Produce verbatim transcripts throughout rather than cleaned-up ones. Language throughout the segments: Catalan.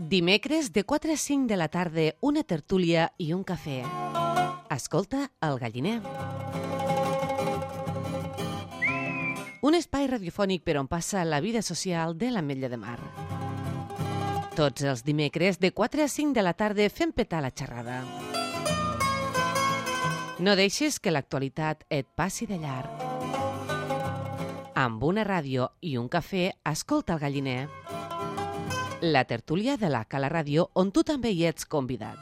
Dimecres de quatre a cinc de la tarda, una tertúlia i un cafè. Escolta El Galliner. Un espai radiofònic per on passa la vida social de l'Ametlla de Mar. Tots els dimecres de quatre a cinc de la tarda fem petar la xerrada. No deixes que l'actualitat et passi de llarg. Amb una ràdio i un cafè, escolta El Galliner. La tertúlia de la Cala Ràdio, on tu també hi ets convidat.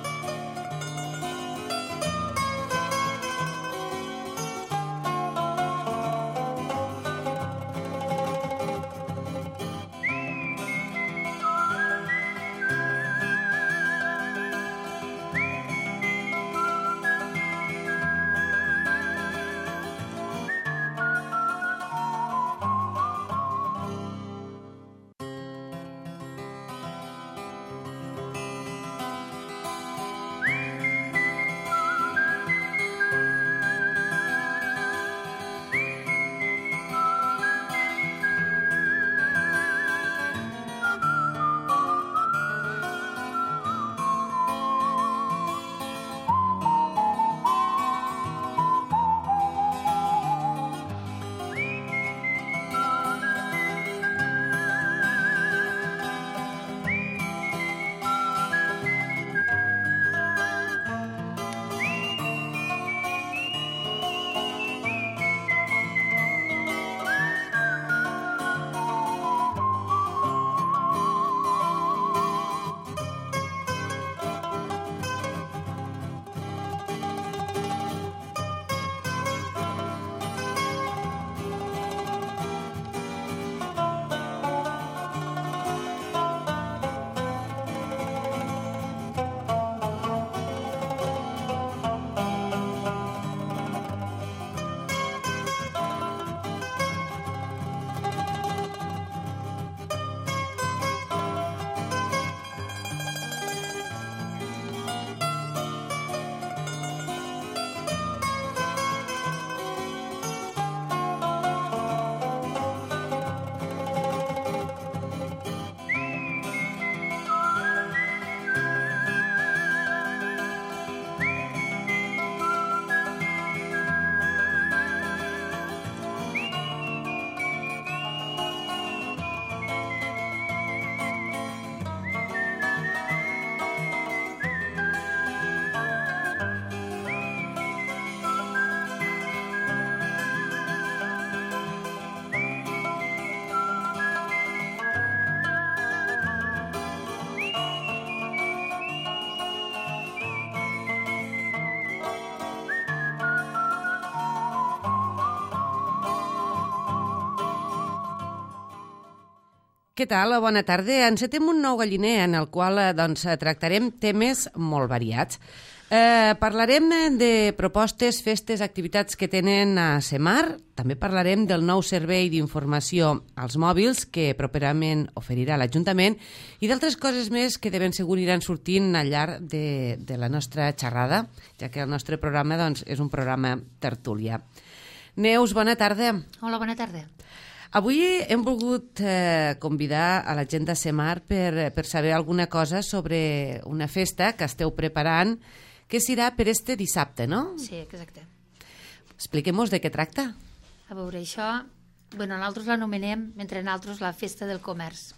Què tal? Bona tarda. Encetem un nou galliner en el qual doncs, tractarem temes molt variats. Eh, parlarem de propostes, festes, activitats que tenen a Semar. També parlarem del nou servei d'informació als mòbils que properament oferirà l'Ajuntament i d'altres coses més que de ben segur aniran sortint al llarg de, de la nostra xerrada, ja que el nostre programa doncs, és un programa tertúlia. Neus, bona tarda. Hola, bona tarda. Avui hem volgut eh, convidar a la gent de Semar per, per saber alguna cosa sobre una festa que esteu preparant, que serà per este dissabte, no? Sí, exacte. Expliquem-nos de què tracta. A veure, això, bueno, nosaltres l'anomenem, entre nosaltres, la Festa del Comerç.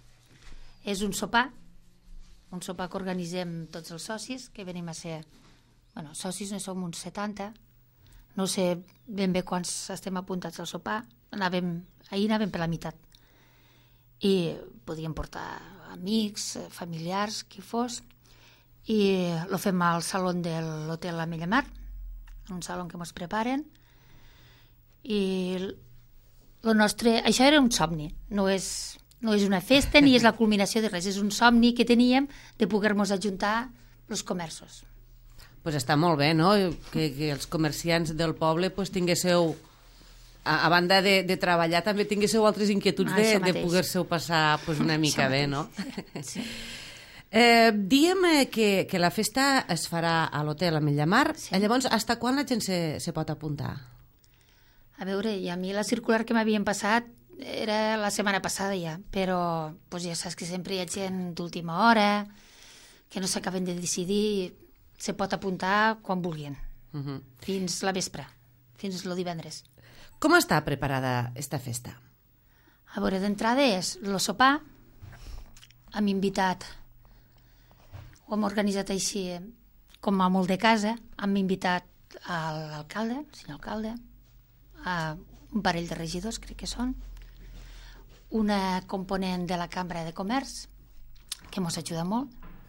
És un sopar, un sopar que organitzem tots els socis, que venim a ser, bueno, socis no som uns setanta, no sé ben bé quants estem apuntats al sopar, anàvem... Ahir anàvem per la meitat. I podíem portar amics, familiars, qui fos, i lo fem al saló de l'hotel Ametlla Mar, un saló que ens preparen, i lo nostre... Això era un somni, no és, no és una festa ni és la culminació de res, és un somni que teníem de poder-nos ajuntar els comerços. Pues està molt bé, no?, que, que els comerciants del poble pues, tinguéssiu... A, a banda de, de treballar, també tinguéssiu altres inquietuds ah, de, de poder-se-ho passar pues, una mica bé, no? Sí. Eh, diem que, que la festa es farà a l'hotel Ametlla Mar. Sí. Llavors, fins quan la gent se, se pot apuntar? A veure, i a mi la circular que m'havien passat era la setmana passada ja, però pues, ja saps que sempre hi ha gent d'última hora, que no s'acaben de decidir, se pot apuntar quan vulguin, uh-huh. fins la vespre, fins el divendres. Com està preparada esta festa? A veure, d'entrada és el sopar, hem invitat, ho hem organitzat així, com a molt de casa, hem invitat a l'alcalde, el senyor alcalde, a un parell de regidors, crec que són, una component de la Cambra de Comerç, que ens ajuda molt,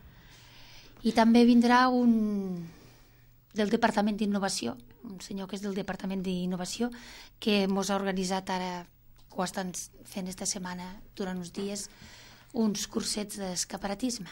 i també vindrà un del Departament d'Innovació, un senyor que és del Departament d'Innovació, que ens ha organitzat ara, que ho estan fent esta setmana, durant uns dies, uns cursets d'escaparatisme.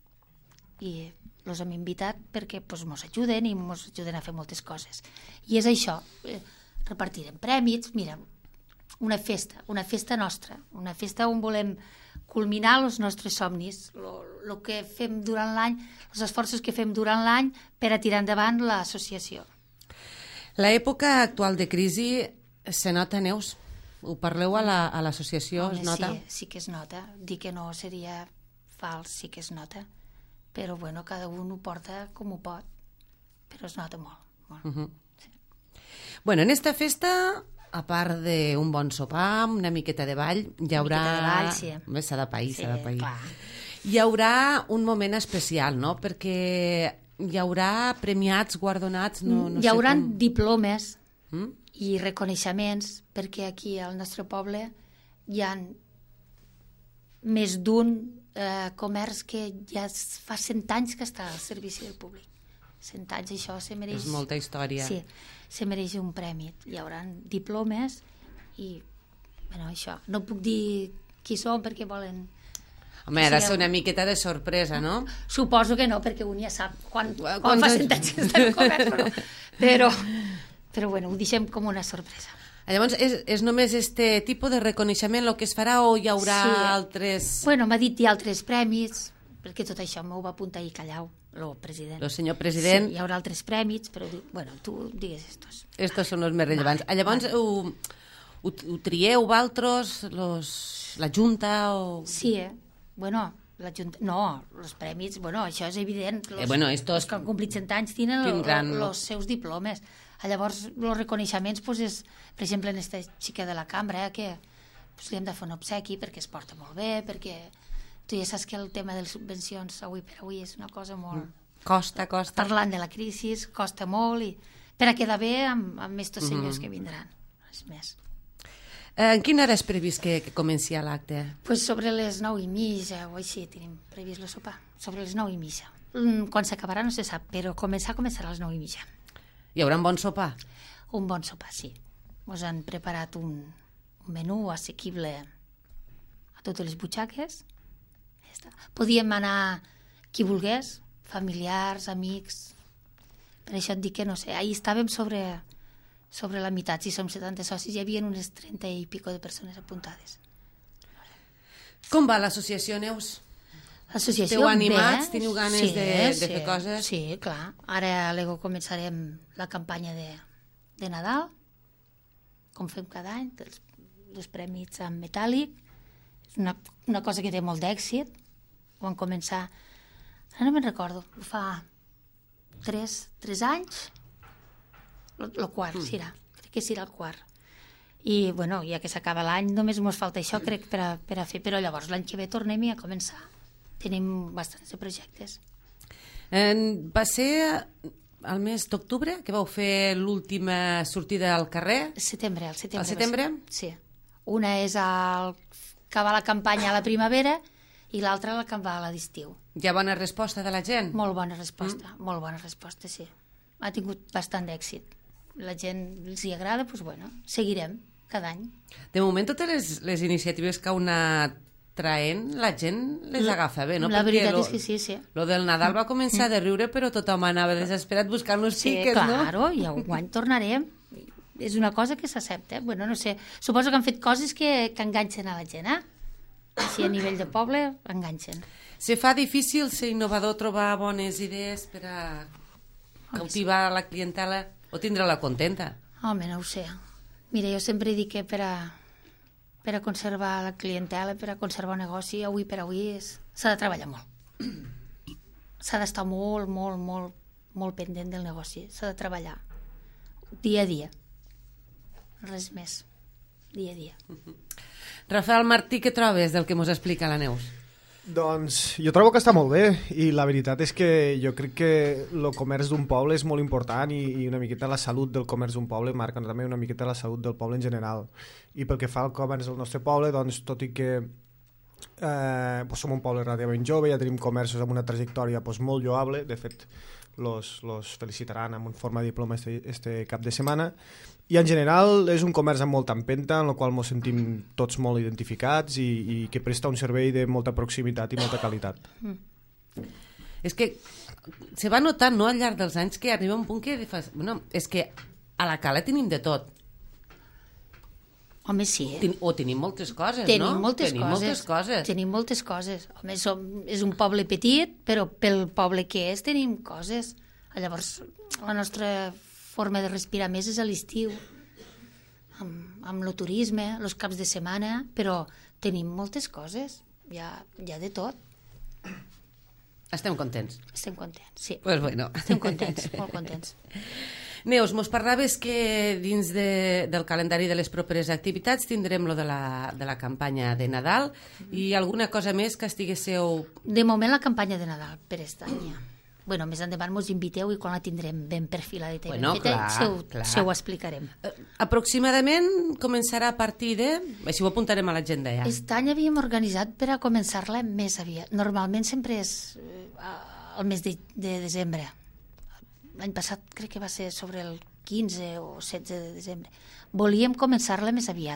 I els hem invitat perquè ens pues, ajuden i ens ajuden a fer moltes coses. I és això, eh, repartirem prèmits, mira, una festa, una festa nostra, una festa on volem culminar els nostres somnis, el que fem durant l'any, els esforços que fem durant l'any per a tirar endavant l'associació. L'època actual de crisi se nota, Neus? Ho parleu a l'associació, Home, es nota? Sí, sí que es nota. Dir que no seria fals, sí que es nota. Però, bueno, cada un ho porta com ho pot. Però es nota molt. molt. Uh-huh. Sí. Bueno, en esta festa, a part d'un bon sopar, una miqueta de ball, hi haurà... Una miqueta de ball, sí. Bé, s'ha de pair, sí, s'ha de pair. Clar. Hi haurà un moment especial, no? Perquè hi haurà premiats, guardonats... No, no hi haurà com... diplomes mm? i reconeixements, perquè aquí al nostre poble hi ha més d'un eh, comerç que ja fa cent anys que està al servici del públic. Cent anys, això se mereix... És molta història. Sí, se mereix un premi. Hi haurà diplomes i, bueno, això. No puc dir qui són perquè volen... Home, ha de ser una miqueta de sorpresa, no? Suposo que no, perquè un ja sap quan, quan, quan fa cent anys que està en comerç, però, però, però bueno, ho deixem com una sorpresa. Llavors, és, és només este tipus de reconeixement el que es farà o hi haurà sí. altres... Bueno, m'ha dit hi ha altres premis, perquè tot això m'ho va apuntar ahir Callau, el president. El senyor president. Sí, hi haurà altres prèmits, però, bueno, tu digues estos. Estos són els més rellevants. Vale, Llavors, vale. ho, ho, ho trieu vosaltres, los, la Junta o... Sí, eh? Bueno, la Junta... No, els prèmits, bueno, això és evident. Los, eh, bueno, estos... els que han complit cent anys tenen tindran... els seus diplomes. Llavors, els reconeixements, pues, és, per exemple, en aquesta xica de la cambra, que pues, li hem de fer un obsequi perquè es porta molt bé, perquè tu ja saps que el tema de les subvencions avui per avui és una cosa molt... Costa, costa. Parlant de la crisi, costa molt, i per a quedar bé amb, amb estos senyors mm. que vindran. És més. En quina hora és previst que, que comenci l'acte? Pues sobre les nou i mitja o així tenim previst el sopar. Sobre les nou i mitja. Mm, quan s'acabarà no se sap, però començar començarà a les nou i mitja. Hi haurà un bon sopar? Un bon sopar, sí. Ens han preparat un, un menú assequible a totes les butxaques. Podíem anar qui volgués, familiars, amics. Per això et dic que no sé. Ahir estàvem sobre, sobre la meitat. Si som setanta socis, hi havia unes trenta i pico de persones apuntades. Com va l'associació, Neus? L'associació Esteu animats? bé. Teniu ganes sí, de, de sí, fer coses? Sí, clar. Ara luego començarem la campanya de, de Nadal, com fem cada any, dels, dels premis en metàl·lic. És una, una cosa que té molt d'èxit. Vam començar, ara no me'n recordo, fa tres, tres anys, el quart, mm. serà. Crec que serà el quart. I, bueno, ja que s'acaba l'any, només ens falta això, crec, per a, per a fer. Però llavors l'any que ve tornem a començar. Tenim bastants de projectes. Eh, va ser al mes d'octubre que vau fer l'última sortida al carrer? Setembre, al setembre. Al setembre? Sí. Una és el acabar la campanya a la primavera i l'altra l'acabar a l'estiu. Hi ha bona resposta de la gent? Molt bona resposta, mm. molt bona resposta, sí. Ha tingut bastant d'èxit. La gent els hi agrada, doncs bueno, seguirem cada any. De moment totes les, les iniciatives que heu anat traient, la gent les agafa bé, no? La Perquè veritat lo, és que sí, sí. Lo del Nadal va començar de riure, però tothom anava desesperat buscant los sí, tickets, no? Sí, claro, i enguany tornarem. És una cosa que s'accepta, bueno, no sé. Suposo que han fet coses que, que enganxen a la gent, eh? Així a nivell de poble, enganxen. Se fa difícil ser innovador, trobar bones idees per a cautivar la clientela o tindre-la contenta? Home, no ho sé. Mira, jo sempre dic que per a per a conservar la clientela, per a conservar el negoci, avui per avui s'ha de treballar molt. S'ha d'estar molt, molt, molt, molt pendent del negoci. S'ha de treballar dia a dia. Res més. Dia a dia. Rafael Martí, què trobes del que mos explica la Neus? Doncs jo trobo que està molt bé i la veritat és que jo crec que el comerç d'un poble és molt important i, i una miqueta la salut del comerç d'un poble marca també una miqueta la salut del poble en general. I pel que fa al comerç del nostre poble, doncs tot i que eh, doncs som un poble relativament jove, ja tenim comerços amb una trajectòria doncs, molt lloable, de fet los, los felicitaran amb un forma de diploma este, este cap de setmana, i en general és un comerç amb molta empenta en el qual ens sentim tots molt identificats i, i que presta un servei de molta proximitat i molta qualitat. Mm. És que se va notant, no?, al llarg dels anys que arriba un punt que fas, bueno, és que a la Cala tenim de tot. Home, sí, eh? Ten, o tenim moltes coses, tenim no? Moltes tenim coses, moltes coses. Tenim moltes coses. Home, som, és un poble petit, però pel poble que és tenim coses. Llavors, la nostra forma de respirar més és a l'estiu, amb, amb el turisme, els caps de setmana, però tenim moltes coses, hi ha, hi ha de tot. Estem contents. Estem contents, sí. Pues bueno. Estem contents, molt contents. Neus, mos parlaves que dins de, del calendari de les properes activitats tindrem lo de la, de la campanya de Nadal i alguna cosa més que estiguéssiu... De moment la campanya de Nadal per aquest any ja. Bueno, més endavant mos inviteu i quan la tindrem ben perfiladeta i bueno, ben feta, clar, se, ho, clar. se ho explicarem. Uh, aproximadament començarà a partir de... Així ho apuntarem a l'agenda ja. Aquest any havíem organitzat per a començar-la més aviat. Normalment sempre és uh, el mes de, de desembre. L'any passat crec que va ser sobre el quinze o setze de desembre. Volíem començar-la més aviat,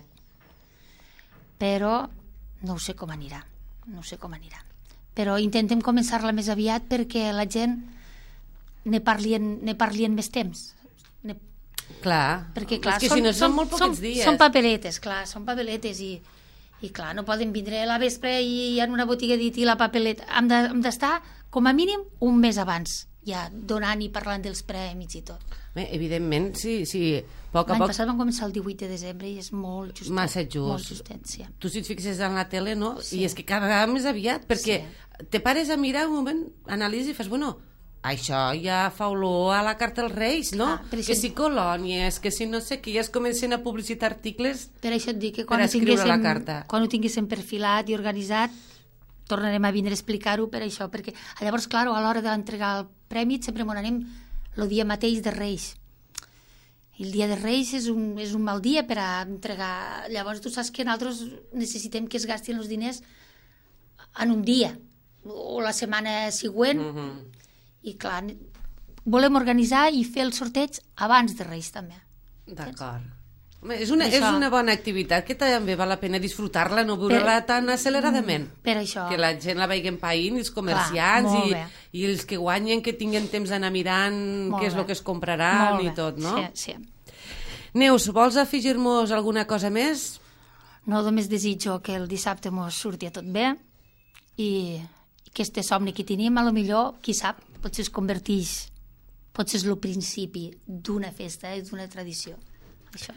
però no ho sé com anirà. No sé com anirà. Però intentem començar-la més aviat perquè la gent ne parlien, ne parlien més temps. Ne... Clar, perquè, clar, és que són, si no són són molt poquets són, dies. Són papeletes, clar, són papeletes i, i clar, no poden vindre a la vespre i en una botiga dit i la papeleta. Hem de, hem d'estar com a mínim un mes abans, ja donant i parlant dels prèmits i tot. Bé, evidentment, sí, sí. Poc a L'any poc... passat vam començar el divuit de desembre i és molt justet. Massa just. Molt justet, sí. Tu si et fixes en la tele, no? Sí. I és que cada vegada més aviat, perquè Sí. te pares a mirar un moment, analitzes i fas, bueno, això ja fa olor a la carta dels Reis, no? Ah, per que això- si colònies, que si no sé què, ja es comencen a publicitar articles... Per això et dic que Per quan, ho escriure la tinguéssim, carta. quan ho tinguéssim perfilat i organitzat tornarem a vindre a explicar-ho per això, perquè llavors, clar, a l'hora d'entregar el prèmit sempre m'ho anem el dia mateix de Reis. I el dia de Reis és un, és un mal dia per a entregar. Llavors tu saps que nosaltres necessitem que es gastin els diners en un dia o la setmana següent. Mm -hmm. I clar, volem organitzar i fer el sorteig abans de Reis també. D'acord. Home, és, una, Això. és una bona activitat que també val la pena disfrutar-la, no veure-la tan acceleradament. Per això. Que la gent la vegin païnt, els comerciants Clar, molt i, bé. i els que guanyen que tinguen temps d'anar mirant Molt què és bé. el que es compraran Molt i bé. tot, no? Sí, sí. Neus, vols afegir-nos alguna cosa més? No, només desitjo que el dissabte mos surti tot bé i que este somni que tenim, a lo millor, qui sap, potser es converteix, potser és el principi d'una festa i d'una tradició. Això.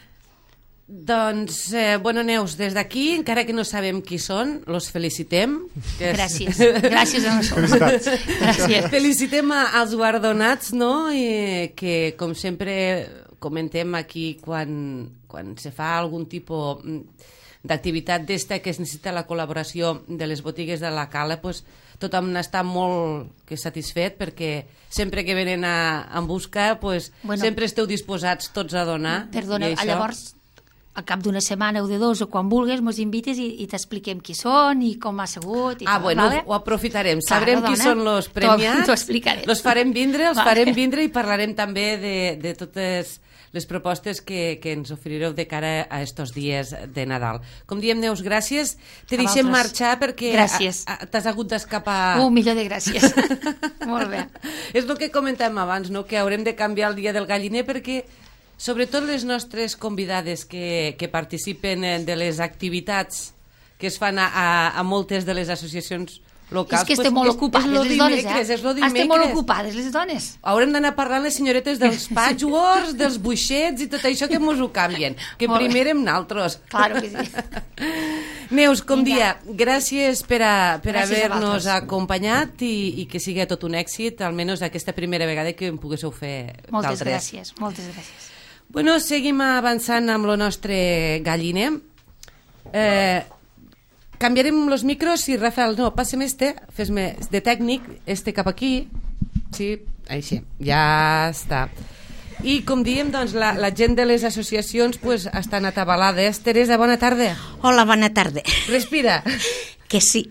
Doncs, eh, bueno, Neus, des d'aquí, encara que no sabem qui són, los felicitem. Que és- Gràcies, gràcies a nosaltres. Gràcies. Felicitem a, als guardonats, no? I que, com sempre comentem aquí, quan, quan se fa algun tipus d'activitat d'esta que es necessita la col·laboració de les botigues de la Cala, pues, tothom n'està molt que satisfet perquè sempre que venen a, en busca pues, Bueno. sempre esteu disposats tots a donar. Perdona, i això... llavors, al cap d'una setmana o de dos o quan vulguis, mos invites i, i t'expliquem qui són i com ha sigut. I Ah, tot, bueno, vale? ho aprofitarem. Claro, Sabrem qui dona. són els T'ho- premiats. t'ho explicaré. Els farem vindre, els Vale. farem vindre i parlarem també de, de totes les propostes que, que ens oferireu de cara a estos dies de Nadal. Com diem, Neus, gràcies. Te A deixem vosaltres. marxar perquè Gràcies. a- a- t'has hagut d'escapar. Un milió de gràcies. Molt bé. És el que comentàvem abans, no? Que haurem de canviar el dia del galliner perquè sobretot les nostres convidades que, que participen eh, de les activitats que es fan a, a, a moltes de les associacions locals... És que estem molt ocupades les dones, eh? És lo dimecres. Estem molt ocupades les dones. Haurem d'anar parlant les senyoretes dels patchworks, dels buixets i tot això que mos ho canvien. Que primer hem naltros. Claro que sí. Neus, com dia, gràcies per, a, per haver-nos a acompanyat i, i que sigui tot un èxit, almenys aquesta primera vegada que em poguéssiu fer moltes d'altres. gràcies, moltes gràcies. Bueno, seguim avançant amb el nostre galliner. Eh, canviarem els micros i, Rafael, no, passem este, fes-me de tècnic, este cap aquí. Sí, així, ja està. I, com diem, doncs, la, la gent de les associacions pues, estan atabalades. Teresa, bona tarda. Hola, bona tarda. Respira. Que sí.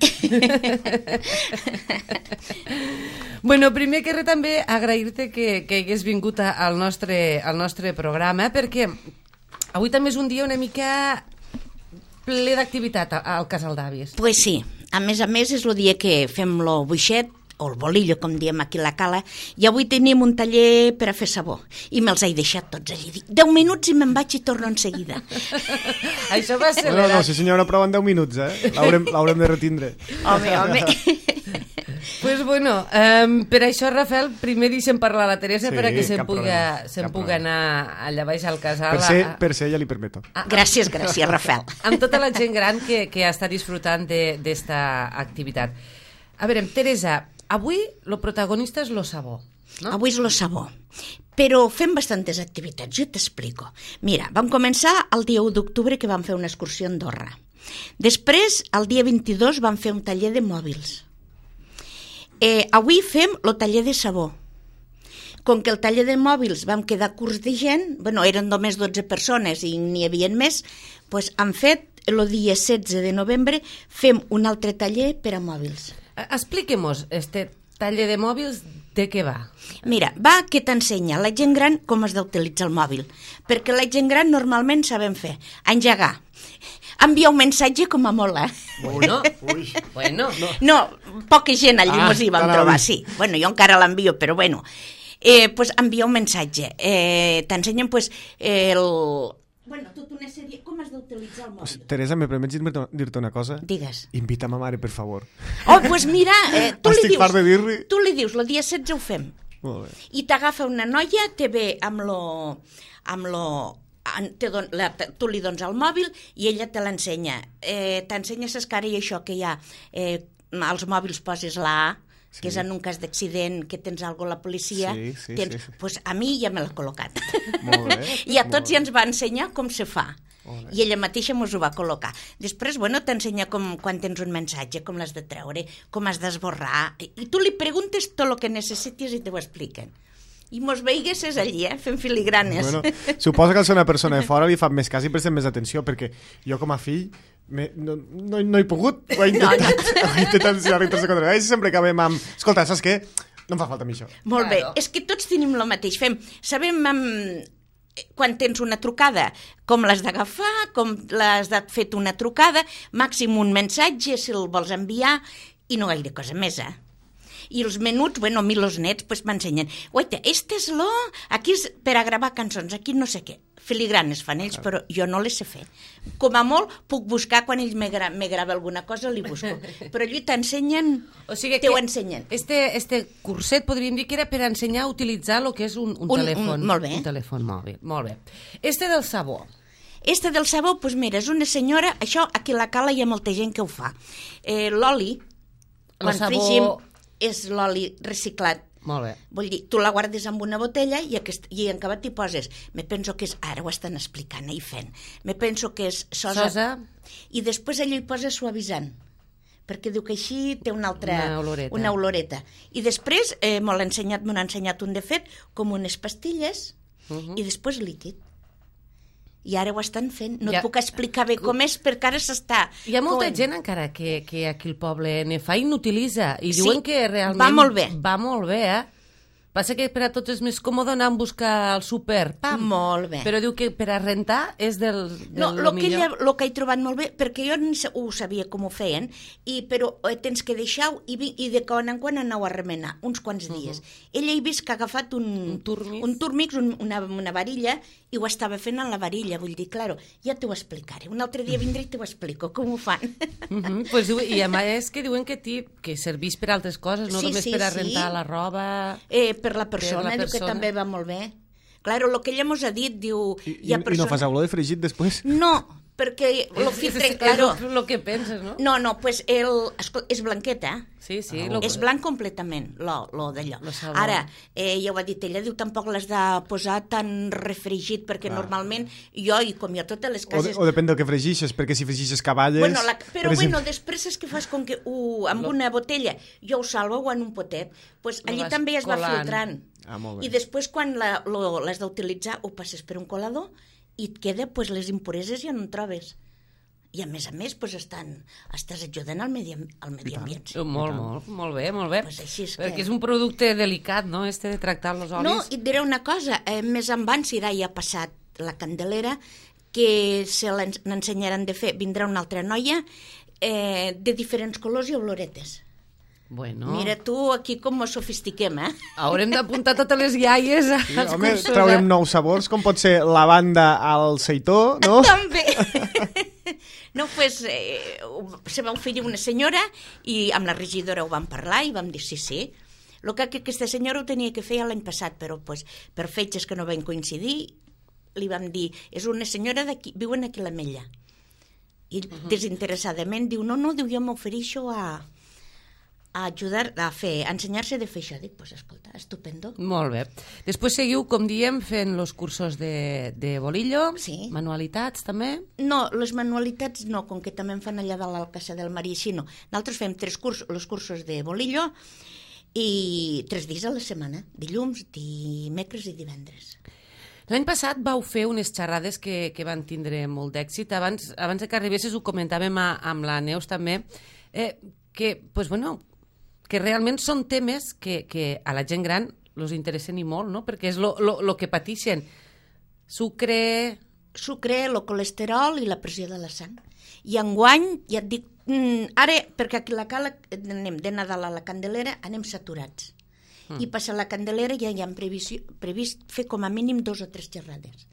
Bueno, primer que res també agrair-te que, que hagués vingut a, al, nostre, al nostre programa, perquè avui també és un dia una mica ple d'activitat al Casal d'Avis. Pues sí, a més a més és el dia que fem lo buixet, o el bolillo, com diem aquí a la cala, i avui tenim un taller per a fer sabó, i me'ls he deixat tots allí. Dic, deu minuts i me'n vaig i torno en seguida. Això va ser... No, no, si senyora, prou en deu minuts, eh? L'haurem de retindre. Home, home. Pues bueno, um, per això, Rafael, primer deixem parlar a la Teresa sí, perquè se'n puga, se puga anar allà baix al casal. Per ser, a... per ser ja li permeto. A... Gràcies, gràcies, Rafael. Amb tota la gent gran que, que està disfrutant d'esta activitat. A veure, Teresa, avui el protagonista és lo sabó, no? Avui és lo sabó, però fem bastantes activitats, jo t'explico. Mira, vam començar el dia u d'octubre que vam fer una excursió a Andorra. Després, el dia vint-i-dos, vam fer un taller de mòbils. Eh, avui fem el taller de sabó. Com que el taller de mòbils vam quedar curts de gent, bueno, eren només dotze persones i n'hi havia més, doncs han fet el dia setze de novembre fem un altre taller per a mòbils. Expliquem-nos, este taller de mòbils, de què va? Mira, va que t'ensenya la gent gran com has d'utilitzar el mòbil, perquè la gent gran normalment sabem fer, engegar, enviar un mensatge com a molt, eh? Bueno, Ui. bueno. No. no, poca gent allí ah, mos hi vam trobar, sí. Bueno, jo encara l'envio, però bueno. Eh, pues enviar un mensatge. Eh, t'ensenyen pues el... Bueno, tota una sèrie... Com has d'utilitzar el mòbil? Teresa, me permets dir-te una cosa? Digues. Invita ma mare, per favor. Oh, doncs pues mira, eh, tu, li Estic dius, fart de dir-li. tu li dius, el dia setze ho fem. Molt bé. I t'agafa una noia, te ve amb lo... Amb lo te don, la, tu li dones el mòbil i ella te l'ensenya. Eh, t'ensenya ses cares i això que hi ha. Eh, als mòbils poses la A, sí. Que és en un cas d'accident que tens alguna a la policia, sí, sí, tens, sí, sí. Pues a mi ja me l'ha col·locat. Molt bé. I a tots ja ens va ensenyar com se fa. I ella mateixa mos ho va col·locar. Després, bueno, t'ensenya com, quan tens un mensatge, com l'has de treure, com has d'esborrar, i tu li preguntes tot el que necessitis i te ho expliquen. I mos veiguessis allí, eh, fent filigranes. Bueno, suposo que al ser una persona de fora li fa més cas i prestem més atenció, perquè jo com a fill me, no, no, no he pogut, ho he intentat, no, no. Ho he intentat ensenyar-li tres secundàries i sempre acabem amb... Escolta, saps què? No em fa falta a mi això. Molt bé, és que tots tenim el mateix. Fem, sabem amb... quan tens una trucada, com l'has d'agafar, com l'has de fer una trucada, màxim un mensatge, si el vols enviar, i no gaire cosa més, eh? I els menuts, bueno, a mi els nets pues, m'ensenyen, oita, este és lo, aquí és per a gravar cançons, aquí no sé què. Filigranes fan ells, però jo no les sé fer. Com a molt, puc buscar quan ells me, gra me grava alguna cosa, li busco. Però allò t'ensenyen, o sigui te ho ensenyen. Este, este curset podríem dir que era per ensenyar a utilitzar el que és un, un, un telèfon. Un, molt bé. Un telèfon mòbil. Molt bé. Este del sabó. Este del sabó, doncs mira, és una senyora, això aquí a la cala hi ha molta gent que ho fa. Eh, L'oli, quan sabó... fregim, és l'oli reciclat. Molt bé. Vull dir, tu la guardes amb una botella i, aquest, i en acabat t'hi poses. Me penso que és... Ara ho estan explicant i fent. Me penso que és sosa. Sosa. I després allò hi poses suavitzant. Perquè diu que així té una altra... Una oloreta. Una oloreta. I després eh, m'ho l'ha ensenyat, m'ho ha ensenyat un de fet, com unes pastilles uh -huh. i després líquid. I ara ho estan fent. No ja. Et puc explicar bé com és, perquè ara s'està... Hi ha molta coent. gent encara que, que aquí al poble ne fa i n'utilitza. I sí, diuen que realment... va molt bé. Va molt bé, eh? Passa que per a tots és més còmode anar a buscar al súper, pam. Molt bé. Però diu que per a rentar és del, del no, lo, lo que millor. El que he trobat molt bé, perquè jo ho sabia com ho feien, i, però eh, tens que deixar-ho i, i de quan en quan aneu a remenar, uns quants dies. Uh -huh. Ella he vist que ha agafat un, un turmix, un turmix un, una, una varilla, i ho estava fent en la varilla, vull dir, claro, ja t'ho explicaré. Un altre dia vindré i t'ho explico, com ho fan. Uh -huh. Pues, I a més que diuen que, ti, que serveix per altres coses, no sí, només sí, per a sí. rentar la roba... Eh, per la persona, per la diu que persona. també va molt bé. Claro, el que ella mos ha dit, diu... I, hi ha i, persona... I no fas olor de fregit després? No, perquè lo filtre, és, claro... És el que penses, no? No, no, pues el, escol, és blanquet, eh? Sí, sí. Ah, lo... És blanc completament, lo, lo d'allò. Lo sabó. Ara, eh, ja ho ha dit ella, diu tampoc l'has de posar tan refregit, perquè Clar. normalment jo, i com jo a totes les O, cases... de, o depèn del que fregixes, perquè si fregixes cavalles... Bueno, la, però per bueno, exemple... després és que fas com que uh, amb una botella jo ho salvo o en un potet, pues Lo allí vas també es va colant. filtrant. Ah, molt bé. I després quan la- lo- l'has d'utilitzar ho passes per un colador i et queda, pues, les impureses ja no en trobes. I a més a més pues, estan, estàs ajudant al medi, al medi ambient. Sí. Molt, molt, molt bé, molt bé. Pues així és Perquè que- és un producte delicat, no?, este de tractar els olis. No, i et diré una cosa, eh, més endavant, si ja ha passat la candelera, que se l'ensenyaran de fer, vindrà una altra noia eh, de diferents colors i oloretes. Bueno, Mira tu aquí com ens sofistiquem, eh? haurem d'apuntar totes les iaies als Sí, home, cursos. traurem eh? nous sabors, com pot ser lavanda al seitó, no? També! No, pues, eh, se va oferir una senyora i amb la regidora ho vam parlar i vam dir sí, sí. El que aquesta senyora ho tenia que fer l'any passat, però pues, per fetges que no van coincidir, li vam dir, és una senyora d'aquí, viuen aquí a l'Ametlla. I uh -huh. desinteressadament diu, no, no, diu, jo m'ofereixo a, a ajudar a fer, a ensenyar-se de fer això. Dic, pues escolta, estupendo. Molt bé. Després seguiu, com diem, fent els cursos de, de bolillo, Sí. manualitats també. No, les manualitats no, com que també en fan allà dalt al Casa del Marí, així no. Nosaltres fem tres cursos, els cursos de bolillo i tres dies a la setmana, dilluns, dimecres i divendres. L'any passat vau fer unes xerrades que, que van tindre molt d'èxit. Abans, abans de que arribessis ho comentàvem a, amb la Neus també, eh, que, pues, bueno, que realment són temes que, que a la gent gran els interessen i molt, no? Perquè és lo, lo, lo que pateixen. Sucre... Sucre, el colesterol i la pressió de la sang. I enguany, ja et dic, mm, ara, perquè aquí a la cala anem de Nadal a la Candelera, anem saturats. Mm. I passar la Candelera ja hi ha previst, previst fer com a mínim dos o tres xerrades.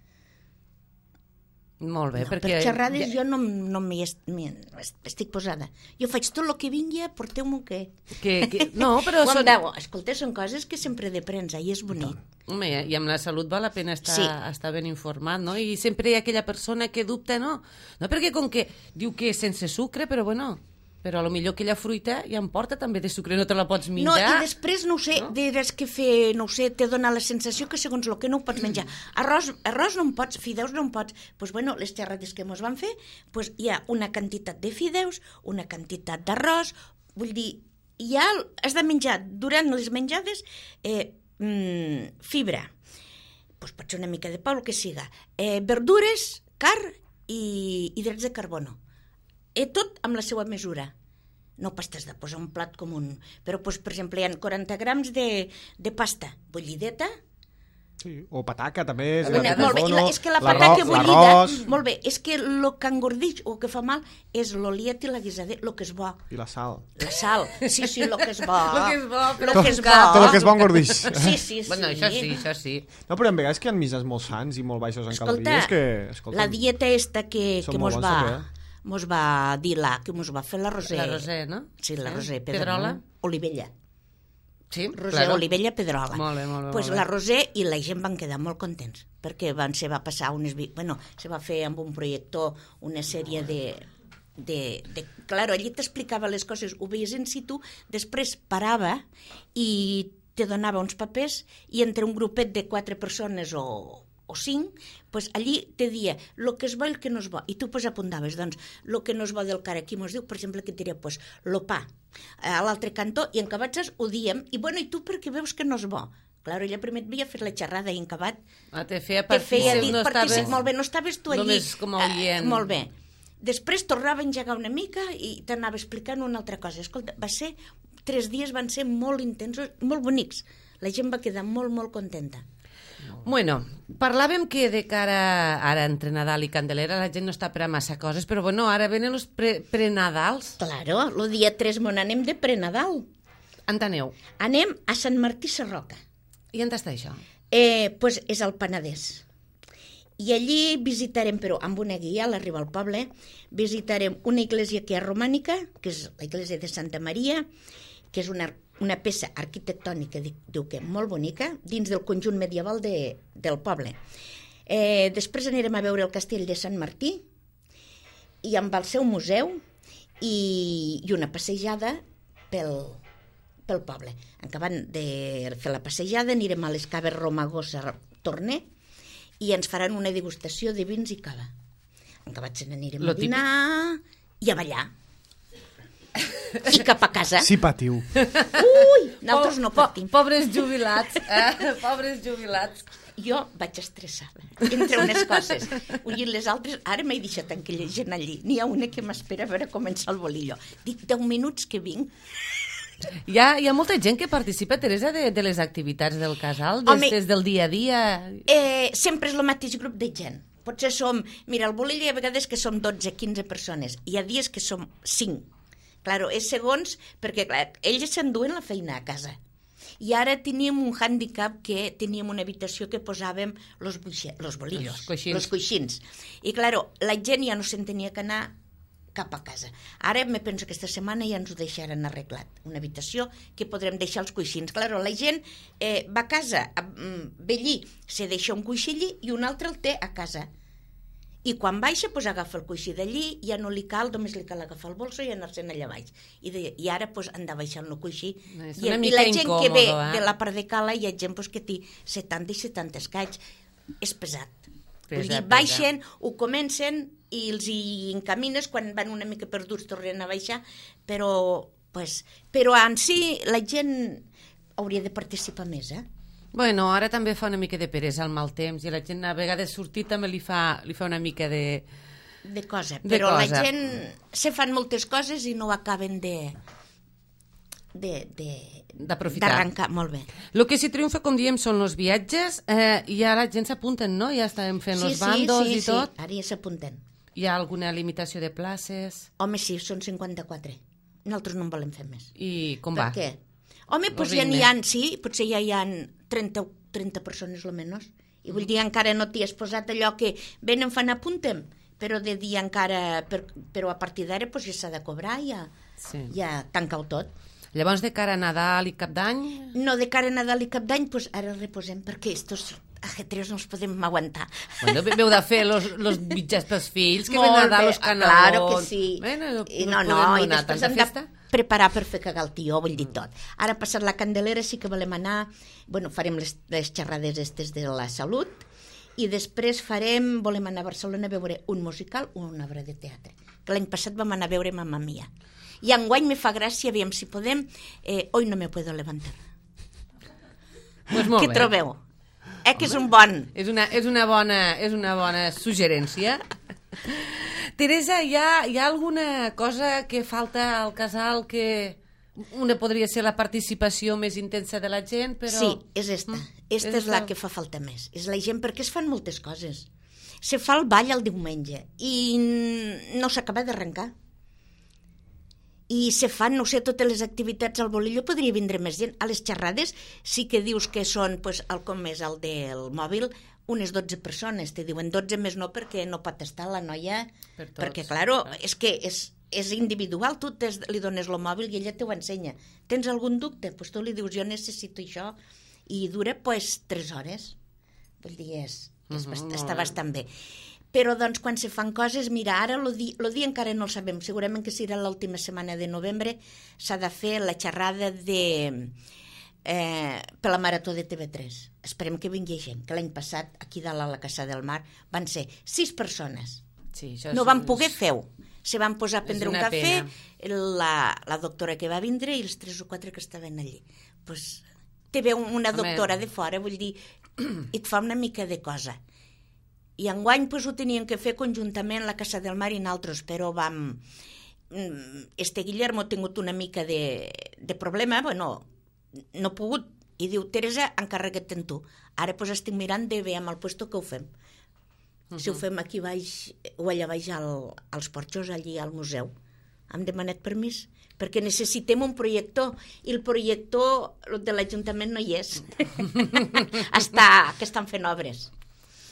Molt bé, No, perquè... per xerrades ja- jo no, no m'hi est, m'hi estic posada. Jo faig tot el que vingui, porteu-m'ho que... Que, que... No, però Quan són... veu, escolta, són coses que sempre he de prendre i és bonic. Home, i amb la salut val la pena estar, Sí. estar ben informat, no? I sempre hi ha aquella persona que dubta, no? No, perquè com que diu que és sense sucre, però bueno, però a lo millor aquella fruita ja em porta també de sucre, no te la pots No, menjar. i després, no ho sé, no? Diràs que fer, no ho sé, te dona la sensació que segons el que no ho pots menjar. Arròs, arròs no en pots, fideus no en pots. Doncs pues, bueno, les xerrades que mos van fer, pues, hi ha una quantitat de fideus, una quantitat d'arròs, vull dir, ja has de menjar durant les menjades eh, mm, fibra, pues, pot ser una mica de pa, el que siga, eh, verdures, carn i hidrats de carbono. Eh, tot amb la seva mesura. No pas t'has de posar un plat com un... Però, doncs, per exemple, hi ha quaranta grams de, de pasta bullideta. Sí. O pataca, també. És Bueno, la molt bé, i la, carbono, és que la l'arròs- pataca bullida... l'arròs Molt bé, és que el que engordeix o que fa mal és l'oliet i la guisadera, el que és bo. I la sal. La sal, sí, sí, el que és bo. Lo que és bo, però Lo que és bo. Tot el que és bo engordeix. Sí, sí, sí. Bueno, això sí, això sí. No, però en vegades que hi ha misses molt sants i molt baixos en Escolta, calories que... Escolta, la dieta esta que, Són que molt mos bons, va... també, Mos va dir la, que mos va fer la Roser. La Roser, no? Sí, la Eh? Roser Pedrola? Olivella. Sí, Roser claro. Olivella Pedrola. Molt bé, molt bé, Pues molt bé. la Roser i la gent van quedar molt contents, perquè van, se va passar unes... vi- Bueno, se va fer amb un projector una sèrie de... de, de claro, allí t'explicava les coses, ho veies in situ, després parava i te donava uns papers i entre un grupet de quatre persones o, o cinc, pues allí te dia el que és bo i el que no és bo, i tu pues apuntaves, doncs, el que no és bo del cara, aquí mos diu, per exemple, que et diria, pues, lo pa, a l'altre cantó, i en Cabatses ho diem, i bueno, i tu perquè veus que no és bo? Claro, ella primer et havia fet la xerrada i en Cabat Ah, te feia te feia partícip, dir, no partícip, estaves... molt bé, no estaves tu allí. només com a oient. Eh, molt bé. Després tornava a engegar una mica i t'anava explicant una altra cosa. Escolta, va ser, tres dies van ser molt intensos, molt bonics. La gent va quedar molt, molt contenta. Bueno, parlàvem que de cara ara entre Nadal i Candelera la gent no està per a massa coses, però bueno, ara venen els pre prenadals. Claro, el dia tres mon anem de prenadal. On aneu? Anem a Sant Martí Sarroca. I on està això? Eh, pues és el Penedès. I allí visitarem, però amb una guia, a l'arribar al poble, visitarem una església que és romànica, que és la església de Santa Maria, que és una, una peça arquitectònica, diu que molt bonica, dins del conjunt medieval de, del poble. Eh, després anirem a veure el castell de Sant Martí, i amb el seu museu, i, i una passejada pel, pel poble. Acabant de fer la passejada, anirem a les caves Romagosa Torner, i ens faran una degustació de vins i cava. Acabats n'anirem a dinar i a ballar. I cap a casa. Sí, patiu. Ui, nosaltres no patim. Po pobres jubilats, eh? Pobres jubilats. Jo vaig estressada, entre unes coses. I les altres, ara m'he deixat aquella gent allí. N'hi ha una que m'espera a veure començar el bolillo. Dic, deu minuts que vinc. Hi ha, hi ha molta gent que participa, Teresa, de, de les activitats del casal, des, Home, des del dia a dia. Eh, sempre és el mateix grup de gent. Potser som, mira, al bolillo hi ha vegades que som dotze quinze persones, hi ha dies que som cinc. Claro, és segons, perquè clar, ells s'enduen la feina a casa. I ara teníem un hàndicap que teníem una habitació que posàvem los, los bolillos, los coixins. los coixins. I claro, la gent ja no se'n tenia que anar cap a casa. Ara me penso que aquesta setmana ja ens ho deixaran arreglat. Una habitació que podrem deixar els coixins. Claro, la gent eh, va a casa, a, ve allí, se deixa un coixí allí i un altre el té a casa. I quan baixa, pues, agafa el coixí d'allí, ja no li cal, només li cal agafar el bolso i anar-se'n allà baix. I, de, i ara pues, han de baixar el coixí. I, I la gent incòmodo, que ve eh? de la part de cala, hi ha gent pues, que té setanta i setanta escaig. És pesat. pesat Vull dir, baixen, pesat. Ho comencen i els hi encamines, quan van una mica perduts tornen a baixar, però, pues, però en si la gent hauria de participar més, eh? Bueno, ara també fa una mica de peresa el mal temps i la gent a vegades sortir també li fa, li fa una mica de... De cosa, de però cosa. La gent se fan moltes coses i no acaben de... d'arrencar, molt bé. El que sí triomfa, com diem, són els viatges, eh, i ja la gent s'apunten, no? Ja estem fent sí, els bandos sí, sí, i tot. Sí, ara ja s'apunten. Hi ha alguna limitació de places? Home, sí, són cinquanta-quatre. Nosaltres no en volem fer més. I com per va? Per què? Home, doncs ja n'hi ha, sí, potser ja hi ha trenta, trenta persones o menys. I vull dir, encara no t'hi has posat allò que venen, fan, apuntem, però de dir encara, per, però a partir d'ara pues, ja s'ha de cobrar, ja, sí. ja tanca-ho tot. Llavors, de cara a Nadal i Cap d'Any? No, de cara a Nadal i Cap d'Any, pues, ara reposem, perquè estos ajetreus no els podem aguantar. Bueno, veu de fer los, los mitjans pels fills, que Molt ven Nadal, bé, los canalons... Claro que sí. Bueno, no, I no, no, i després hem de preparar per fer cagar el tió, vull dir tot. Ara, passat la Candelera, sí que volem anar... Bueno, farem les, les xerrades estes de la salut, i després farem, volem anar a Barcelona a veure un musical o una obra de teatre. Que l'any passat vam anar a veure Mamma Mia. I enguany me fa gràcia, aviam si podem, eh, hoy no me puedo levantar. Pues molt Què bé. trobeu? Eh, que és un bon... És una, és una, bona, és una bona suggerència. Teresa, hi ha, hi ha alguna cosa que falta al casal que... Una podria ser la participació més intensa de la gent, però... Sí, és esta. Mm? Esta és, és la que fa falta més. És la gent, perquè es fan moltes coses. Se fa el ball el diumenge i no s'acaba d'arrencar. I se fan, no sé, totes les activitats al bolillo, podria vindre més gent. A les xerrades sí que dius que són, pues, el com és el del mòbil, unes dotze persones. Te diuen dotze més no perquè no pot estar la noia, per tots, perquè, claro, clar. és que és, és individual. Tu tes, li dones el mòbil i ella te ho ensenya. Tens algun dubte? Pues tu li dius, jo necessito això, i dura, pues, tres hores. Vull dir, és, és uh-huh, bast està bastant bé. Però, doncs, quan se fan coses, mira, ara el dia, lo dia encara no el sabem, segurament que serà l'última setmana de novembre, s'ha de fer la xerrada de, eh, per la Marató de T V tres. Esperem que vingui gent, que l'any passat, aquí dalt a la Caça del Mar, van ser sis persones. Sí, això no és... van poder fer-ho. Se van posar a prendre un cafè, la, la doctora que va vindre i els tres o quatre que estaven allí. Pues, te ve una doctora de fora, vull dir, i et fa una mica de cosa. I enguany pues, ho tenien que fer conjuntament la Caça del Mar i nosaltres, però vam... Este Guillermo ha tingut una mica de, de problema, bueno, no ha pogut, i diu, Teresa, encarrega't-te'n tu. Ara pues, estic mirant de bé amb el puesto que ho fem. Uh-huh. Si ho fem aquí baix, o allà baix al, als porxos, allí al museu. Hem demanat permís, perquè necessitem un projector, i el projector de l'Ajuntament no hi és. Està, que estan fent obres.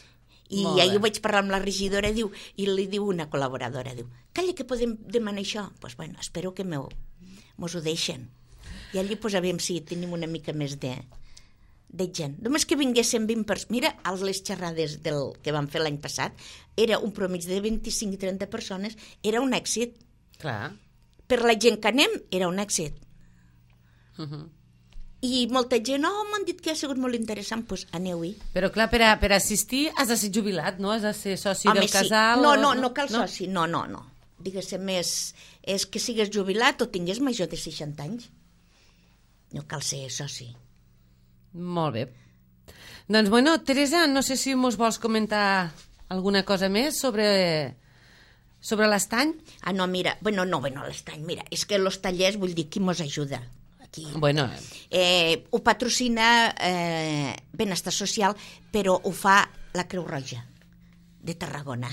I ahir ho vaig parlar amb la regidora diu, i li diu una col·laboradora, diu, calla que podem demanar això? Doncs pues, bueno, espero que mos ho deixen. I allí pues, aviam si tenim una mica més de, de gent. Només que vinguessin vint persones. Mira, a les xerrades del, que vam fer l'any passat, era un promig de vint-i-cinc i trenta persones, era un èxit. Clar. Per la gent que anem, era un èxit. Uh -huh. I molta gent, oh, m'han dit que ha sigut molt interessant, doncs pues aneu-hi. Però clar, per, a, per assistir has de ser jubilat, no? Has de ser soci Home, del sí. casal? No, o... no, no cal no? soci, no, no, no. Diguéssim, és, és que sigues jubilat o tingués major de seixanta anys. No cal ser soci. Molt bé. Doncs, bueno, Teresa, no sé si mos vols comentar alguna cosa més sobre, sobre l'estany? Ah, no, mira, bueno, no, bueno, l'estany, mira, és que els tallers, vull dir, qui mos ajuda? Aquí. Bueno. Eh, ho patrocina eh, Benestar Social, però ho fa la Creu Roja de Tarragona.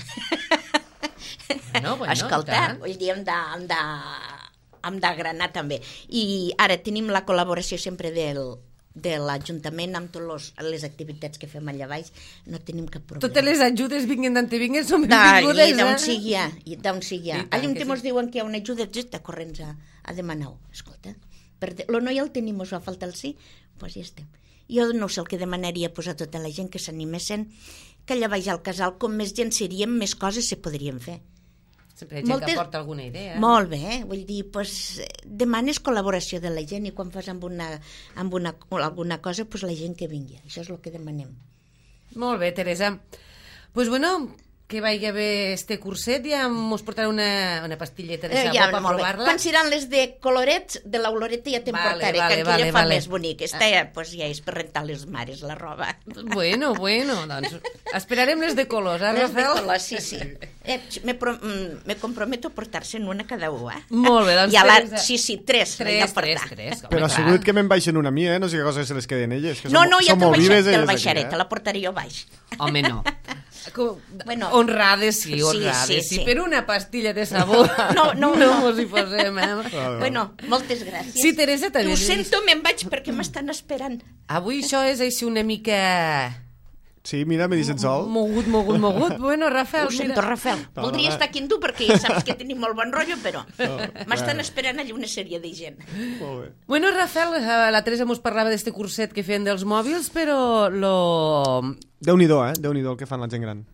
Bueno, bueno, escolta, vull dir, hem de, hem de, hem d'agranar també. I ara tenim la col·laboració sempre del, de l'Ajuntament amb totes les activitats que fem allà baix, no tenim cap problema. Totes les ajudes vinguin d'on te vinguin són benvingudes, eh? D'on sigui, d'on sigui. Allà on sí. mos diuen que hi ha una ajuda, ja corrents a, a demanar-ho. Escolta, per de... lo no ja el tenim, us va faltar el sí, doncs pues ja estem. Jo no sé el que demanaria pues, a tota la gent que s'animessen, que allà baix al casal, com més gent seríem, més coses se podrien fer. Sempre hi ha gent Moltes... que porta alguna idea. Molt bé, eh? Vull dir, pues, demanes col·laboració de la gent i quan fas amb, una, amb una, alguna cosa, pues, la gent que vingui. Això és el que demanem. Molt bé, Teresa. Doncs, pues, bueno, que vagi bé este curset, ja mos portarà una, una pastilleta de sabó eh, ja, per provar-la. Quan seran les de colorets, de l'oloreta ja te'n vale, portaré, vale, que aquella vale, fa vale. més bonic. Esta ja, pues, ja és per rentar les mares, la roba. Bueno, bueno, doncs esperarem les de colors, eh, les Rafael? Les de colors, sí, sí. Eh, me, pro, me comprometo a portar-se'n una cada un, eh? Molt bé, doncs I a la, tres, sí, sí, tres. Tres, tres, tres. Però assegurit que me'n baixen una a mi, eh? No sé què cosa se les queden elles. Que no, som, no, ja te'l baixaré, te baixaré, eh? Te la portaré jo baix. Home, no. Bueno, honrades sí, honrades sí, sí, sí. sí. Per una pastilla de sabó no, no, no, no. mos hi posem, eh? Bueno, moltes gràcies. Sí, Teresa, també. Ho sento, me'n vaig perquè m'estan esperant. Avui això és així una mica... Sí, mira, me dicen sol. Mogut, mogut, mogut. Bueno, Rafael, Ho sento, mira. Rafael. No, Voldria no, estar aquí amb tu perquè ja saps que tenim molt bon rotllo, però no, m'estan esperant allà una sèrie de gent. Molt bé. Bueno, Rafael, la Teresa mos parlava d'este curset que feien dels mòbils, però lo... Déu-n'hi-do, eh? Déu-n'hi-do el que fan la gent gran.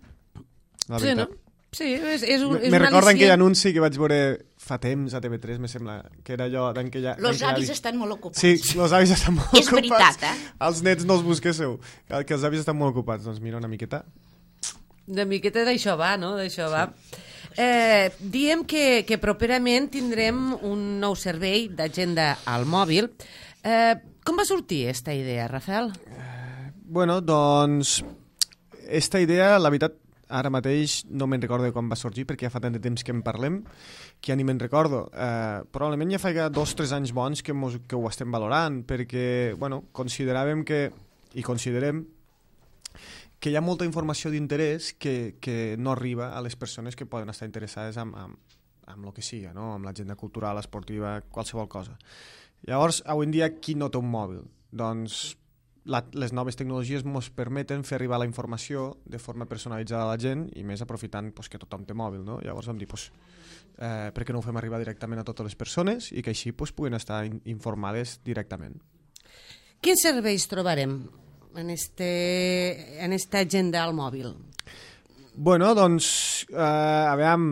La sí, no? Sí, és, és un, és me un recorden al·licient. aquell anunci que vaig veure fa temps a T V tres, me sembla, que era allò d'en què ja... Los avis estan molt ocupats. Sí, los avis estan molt és ocupats. És veritat, eh? Els nets no els busquéssiu, que els avis estan molt ocupats. Doncs mira, una miqueta. Una miqueta d'això va, no? D'això va. Sí. Eh, diem que, que properament tindrem un nou servei d'agenda al mòbil. Eh, com va sortir aquesta idea, Rafael? Eh, bueno, doncs... Esta idea, la veritat, ara mateix no me'n recordo quan va sorgir, perquè ja fa tant de temps que en parlem, que ja ni me'n recordo. Eh, probablement ja fa dos o tres anys bons que, mos, que ho estem valorant, perquè bueno, consideràvem que, i considerem, que hi ha molta informació d'interès que, que no arriba a les persones que poden estar interessades en, en, en el que siga, no? Amb l'agenda cultural, esportiva, qualsevol cosa. Llavors, avui en dia, qui no té un mòbil? Doncs la, les noves tecnologies ens permeten fer arribar la informació de forma personalitzada a la gent i més aprofitant pues, que tothom té mòbil, no? Llavors vam dir, pues, eh, per què no ho fem arribar directament a totes les persones i que així pues, puguin estar in informades directament. Quins serveis trobarem en, este, en esta agenda al mòbil? Bueno, doncs, eh, a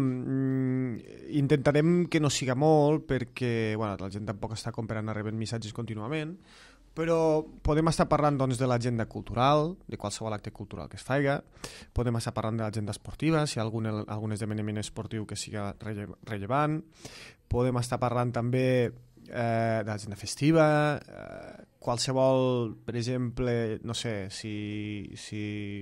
veure, intentarem que no siga molt perquè bueno, la gent tampoc està comprant a rebent missatges contínuament, però podem estar parlant doncs, de l'agenda cultural, de qualsevol acte cultural que es faiga, podem estar parlant de l'agenda esportiva, si hi ha algun, algun esdeveniment esportiu que siga relle rellevant, podem estar parlant també eh, de l'agenda festiva, eh, qualsevol, per exemple, no sé, si... si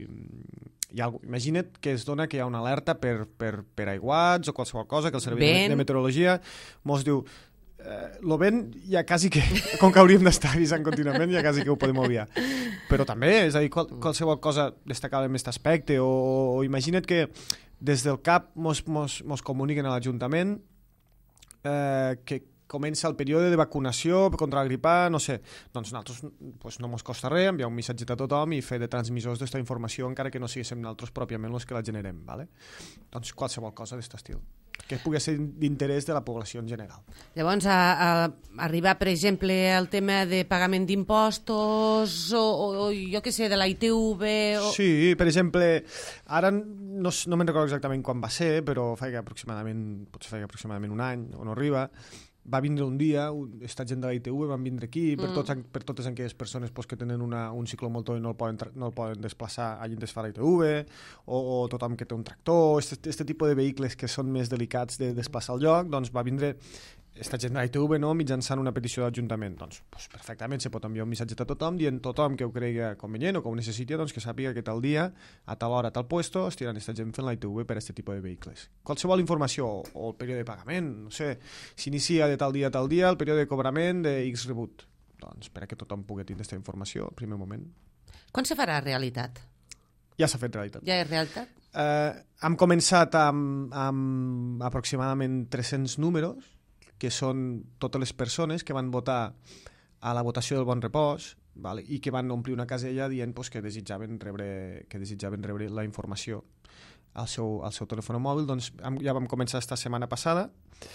hi ha, imagina't que es dona que hi ha una alerta per, per, per aiguats o qualsevol cosa, que el servei ben. de meteorologia mos diu eh, lo vent ja quasi que, com que hauríem d'estar avisant contínuament, ja quasi que ho podem obviar. Però també, és a dir, qual, qualsevol cosa destacable en aquest aspecte, o, o imagina't que des del C A P mos, mos, mos comuniquen a l'Ajuntament eh, que comença el període de vacunació contra la gripa, no sé, doncs nosaltres pues, no ens costa res enviar un missatge a tothom i fer de transmissors d'esta informació encara que no siguéssim nosaltres pròpiament els que la generem, ¿vale? Doncs qualsevol cosa d'aquest estil que pugui ser d'interès de la població en general. Llavors, a, a arribar, per exemple, al tema de pagament d'impostos o, o, o jo què sé, de la I T V... O... Sí, per exemple, ara no, no me'n recordo exactament quan va ser, però fa que aproximadament, potser fa que aproximadament un any o no arriba, va vindre un dia, aquesta gent de la I T V van vindre aquí, per, tots, per totes aquelles persones pues, que tenen una, un ciclomotor i no el poden, no el poden desplaçar allà on es fa la I T V, o, o tothom que té un tractor, aquest tipus de vehicles que són més delicats de desplaçar al lloc, doncs va vindre aquesta gent de la I T V, no?, mitjançant una petició d'Ajuntament. Doncs, doncs perfectament se pot enviar un missatge a tothom dient tothom que ho cregui convenient o que ho necessiti, doncs que sàpiga que tal dia, a tal hora, a tal puesto, estiran aquesta gent fent la I T V per a aquest tipus de vehicles. Qualsevol informació, o el període de pagament, no sé, s'inicia de tal dia a tal dia el període de cobrament de X rebut. Doncs per a que tothom pugui tindre aquesta informació al primer moment. Quan se farà realitat? Ja s'ha fet realitat. Ja és realitat? Eh, hem començat amb, amb aproximadament tres-cents números, que són totes les persones que van votar a la votació del Bon Repòs, vale, i que van omplir una casella dient pues, que, desitjaven rebre, que desitjaven rebre la informació al seu, al seu telèfon mòbil. Doncs ja vam començar esta setmana passada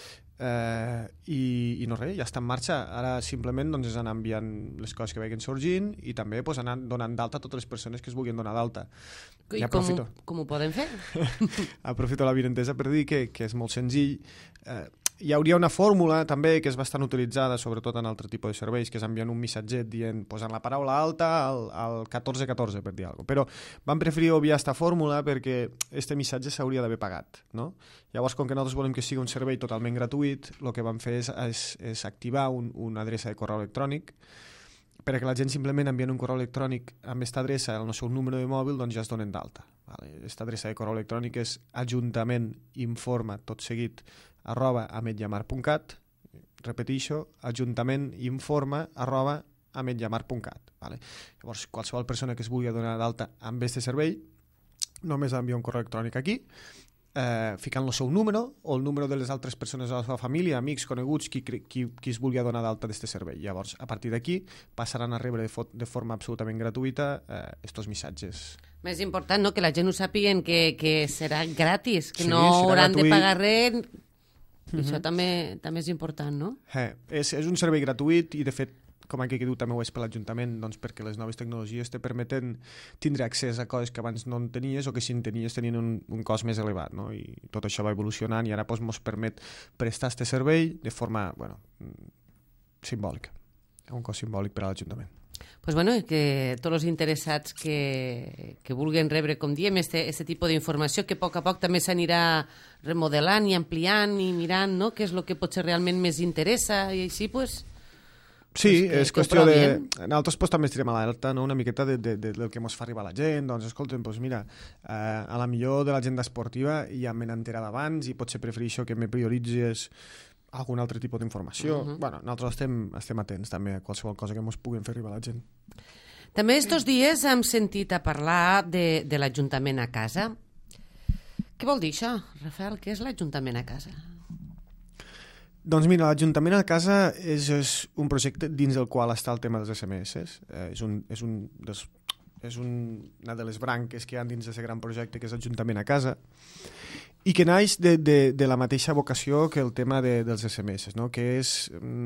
eh, i, i no res, ja està en marxa. Ara simplement doncs, és anar enviant les coses que vagin sorgint i també pues, anar donant d'alta a totes les persones que es vulguin donar d'alta. I com ho, com ho poden fer? Aprofito la vinentesa per dir que, que és molt senzill. Eh, hi hauria una fórmula també que és bastant utilitzada sobretot en altre tipus de serveis, que és enviant un missatget dient, posant la paraula alta al, al catorze catorze per dir alguna cosa. Però vam preferir obviar aquesta fórmula perquè este missatge s'hauria d'haver pagat, no? Llavors, com que nosaltres volem que sigui un servei totalment gratuït, el que vam fer és, és, és activar un, una adreça de correu electrònic perquè la gent simplement enviant un correu electrònic amb aquesta adreça, el seu número de mòbil, doncs ja es donen d'alta. Aquesta adreça de correu electrònic és ajuntamentinforma, tot seguit, arroba ametlllamar punt cat, repeteixo, ajuntamentinforma arroba ametlllamar punt cat. Vale? Llavors, qualsevol persona que es vulgui donar d'alta amb aquest servei només envia un correu electrònic aquí, eh, ficant el seu número o el número de les altres persones de la seva família, amics, coneguts, qui, qui, qui es vulgui donar d'alta d'aquest servei. Llavors, a partir d'aquí, passaran a rebre de, fo de forma absolutament gratuïta aquests eh, missatges. Més important, no?, que la gent ho sàpiguen que, que serà gratis, que sí, no hauran gratuït. de pagar res. Uh-huh. Això també, també és important, no? Eh, és, és un servei gratuït i, de fet, com aquí diu, també ho és per l'Ajuntament, doncs perquè les noves tecnologies te permeten tindre accés a coses que abans no en tenies o que si en tenies tenien un, un cost més elevat, no? I tot això va evolucionant i ara doncs, ens permet prestar aquest servei de forma, bueno, simbòlica, un cost simbòlic per a l'Ajuntament. Pues bueno, que tots els interessats que, que vulguin rebre, com diem, este, este tipus d'informació que a poc a poc també s'anirà remodelant i ampliant i mirant, no?, què és el que potser realment més interessa i així, pues... Sí, pues que, és qüestió de... Nosaltres pues, també estirem a l'alerta, no?, una miqueta de, de, de, del que ens fa arribar la gent. Doncs, escolta'm, pues, mira, eh, a la millor de l'agenda esportiva ja m'he enterat abans i potser prefereixo que me prioritzes algun altre tipus d'informació. Uh-huh. Bueno, nosaltres estem, estem atents també a qualsevol cosa que ens puguin fer arribar a la gent. També estos dies hem sentit a parlar de, de l'Ajuntament a casa. Què vol dir això, Rafael? Què és l'Ajuntament a casa? Doncs mira, l'Ajuntament a casa és, és un projecte dins del qual està el tema dels S M S. Eh, és un, és un dels, és un, una de les branques que hi ha dins d'aquest gran projecte que és l'Ajuntament a casa i que naix de, de, de la mateixa vocació que el tema de, dels S M S, no? Que és,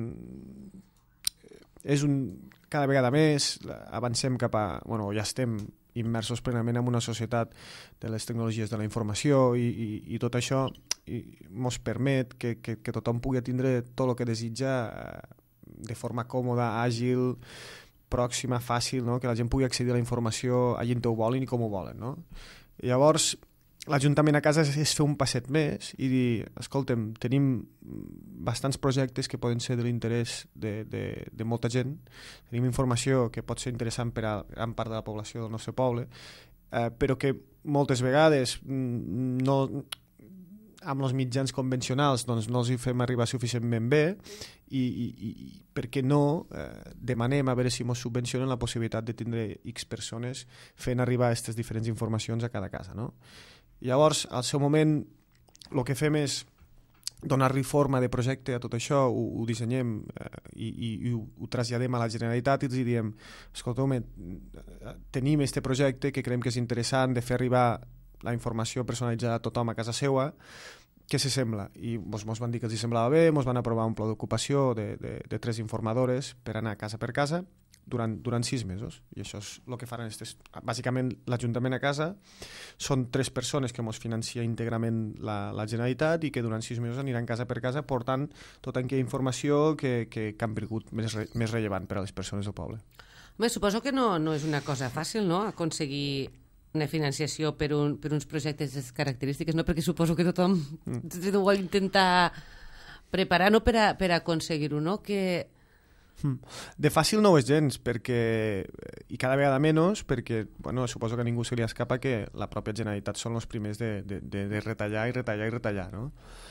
és un, cada vegada més avancem cap a... Bueno, ja estem immersos plenament en una societat de les tecnologies de la informació i, i, i tot això ens permet que, que, que tothom pugui tindre tot el que desitja de forma còmoda, àgil, pròxima, fàcil, no? Que la gent pugui accedir a la informació allà on ho volen i com ho volen, no? Llavors, l'Ajuntament a casa és fer un passet més i dir, escolta'm, tenim bastants projectes que poden ser de l'interès de, de, de molta gent, tenim informació que pot ser interessant per a gran part de la població del nostre poble, eh, però que moltes vegades no, amb els mitjans convencionals doncs, no els hi fem arribar suficientment bé i, i, i per què no eh, demanem a veure si ens subvencionen la possibilitat de tindre X persones fent arribar aquestes diferents informacions a cada casa, no? Llavors, al seu moment, el que fem és donar-li forma de projecte a tot això, ho, ho dissenyem eh, i, i, i ho, ho traslladem a la Generalitat i els diem, escolteu, tenim este projecte que creiem que és interessant de fer arribar la informació personalitzada a tothom a casa seva, què se sembla? I ens doncs, van dir que els semblava bé, ens van aprovar un pla d'ocupació de, de, de tres informadores per anar casa per casa durant, durant sis mesos. I això és el que faran. Estes, bàsicament, l'Ajuntament a casa són tres persones que ens financia íntegrament la, la Generalitat i que durant sis mesos aniran casa per casa portant tota aquella informació que, que, que han vingut més, re, més rellevant per a les persones del poble. Bé, suposo que no, no és una cosa fàcil, no?, aconseguir una financiació per, un, per uns projectes de característiques, no? Perquè suposo que tothom mm. ho vol intentar preparar, no?, per, a, per aconseguir-ho, no? Que... De fàcil no ho és gens, perquè, i cada vegada menys, perquè bueno, suposo que a ningú se li escapa que la pròpia Generalitat són els primers de, de, de, de retallar i retallar i retallar, no?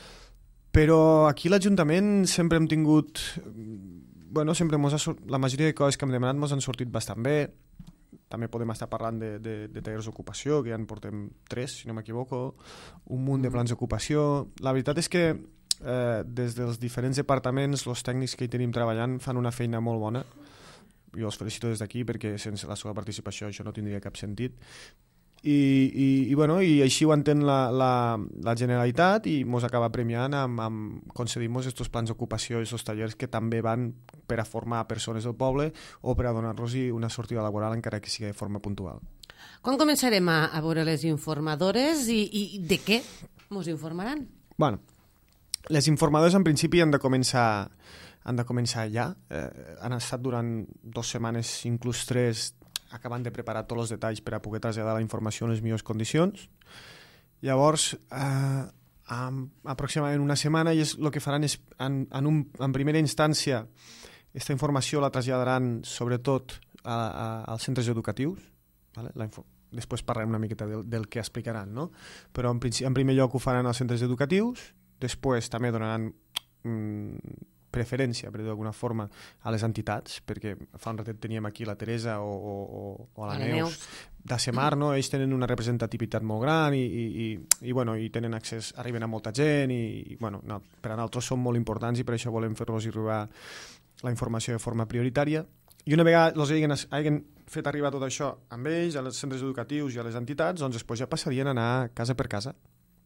Però aquí l'Ajuntament sempre hem tingut... Bueno, sempre mos ha, la majoria de coses que hem demanat ens han sortit bastant bé. També podem estar parlant de, de, de tallers d'ocupació, que ja en portem tres, si no m'equivoco, un munt de plans d'ocupació. La veritat és que eh, des dels diferents departaments, els tècnics que hi tenim treballant fan una feina molt bona. Jo els felicito des d'aquí perquè sense la seva participació això no tindria cap sentit. I, i, i, bueno, i així ho entén la, la, la Generalitat i ens acaba premiant amb, amb concedir-nos aquests plans d'ocupació i aquests tallers que també van per a formar persones del poble o per a donar-los una sortida laboral encara que sigui de forma puntual. Quan començarem a, a veure les informadores i, i de què ens informaran? Bueno, les informadores en principi han de començar, han de començar ja. Eh, han estat durant dues setmanes, inclús tres, acabant de preparar tots els detalls per a poder traslladar la informació en les millors condicions. Llavors, eh, en, aproximadament una setmana, i és, el que faran és, en, en, un, en primera instància, aquesta informació la traslladaran sobretot a, a, als centres educatius. Vale? La info, després parlarem una miqueta del, del que explicaran, no? Però en, en primer lloc ho faran als centres educatius, després també donaran mm, preferència, per dir d'alguna forma, a les entitats, perquè fa un ratet teníem aquí la Teresa o, o, o la, la Neus, Neus d'Asemar, no? Ells tenen una representativitat molt gran i, i, i, i, bueno, i tenen accés, arriben a molta gent i, i bueno, no, per a nosaltres són molt importants i per això volem fer-los arribar la informació de forma prioritària. I una vegada els hagin, hagin fet arribar tot això amb ells, als centres educatius i a les entitats, doncs després ja passarien a anar casa per casa.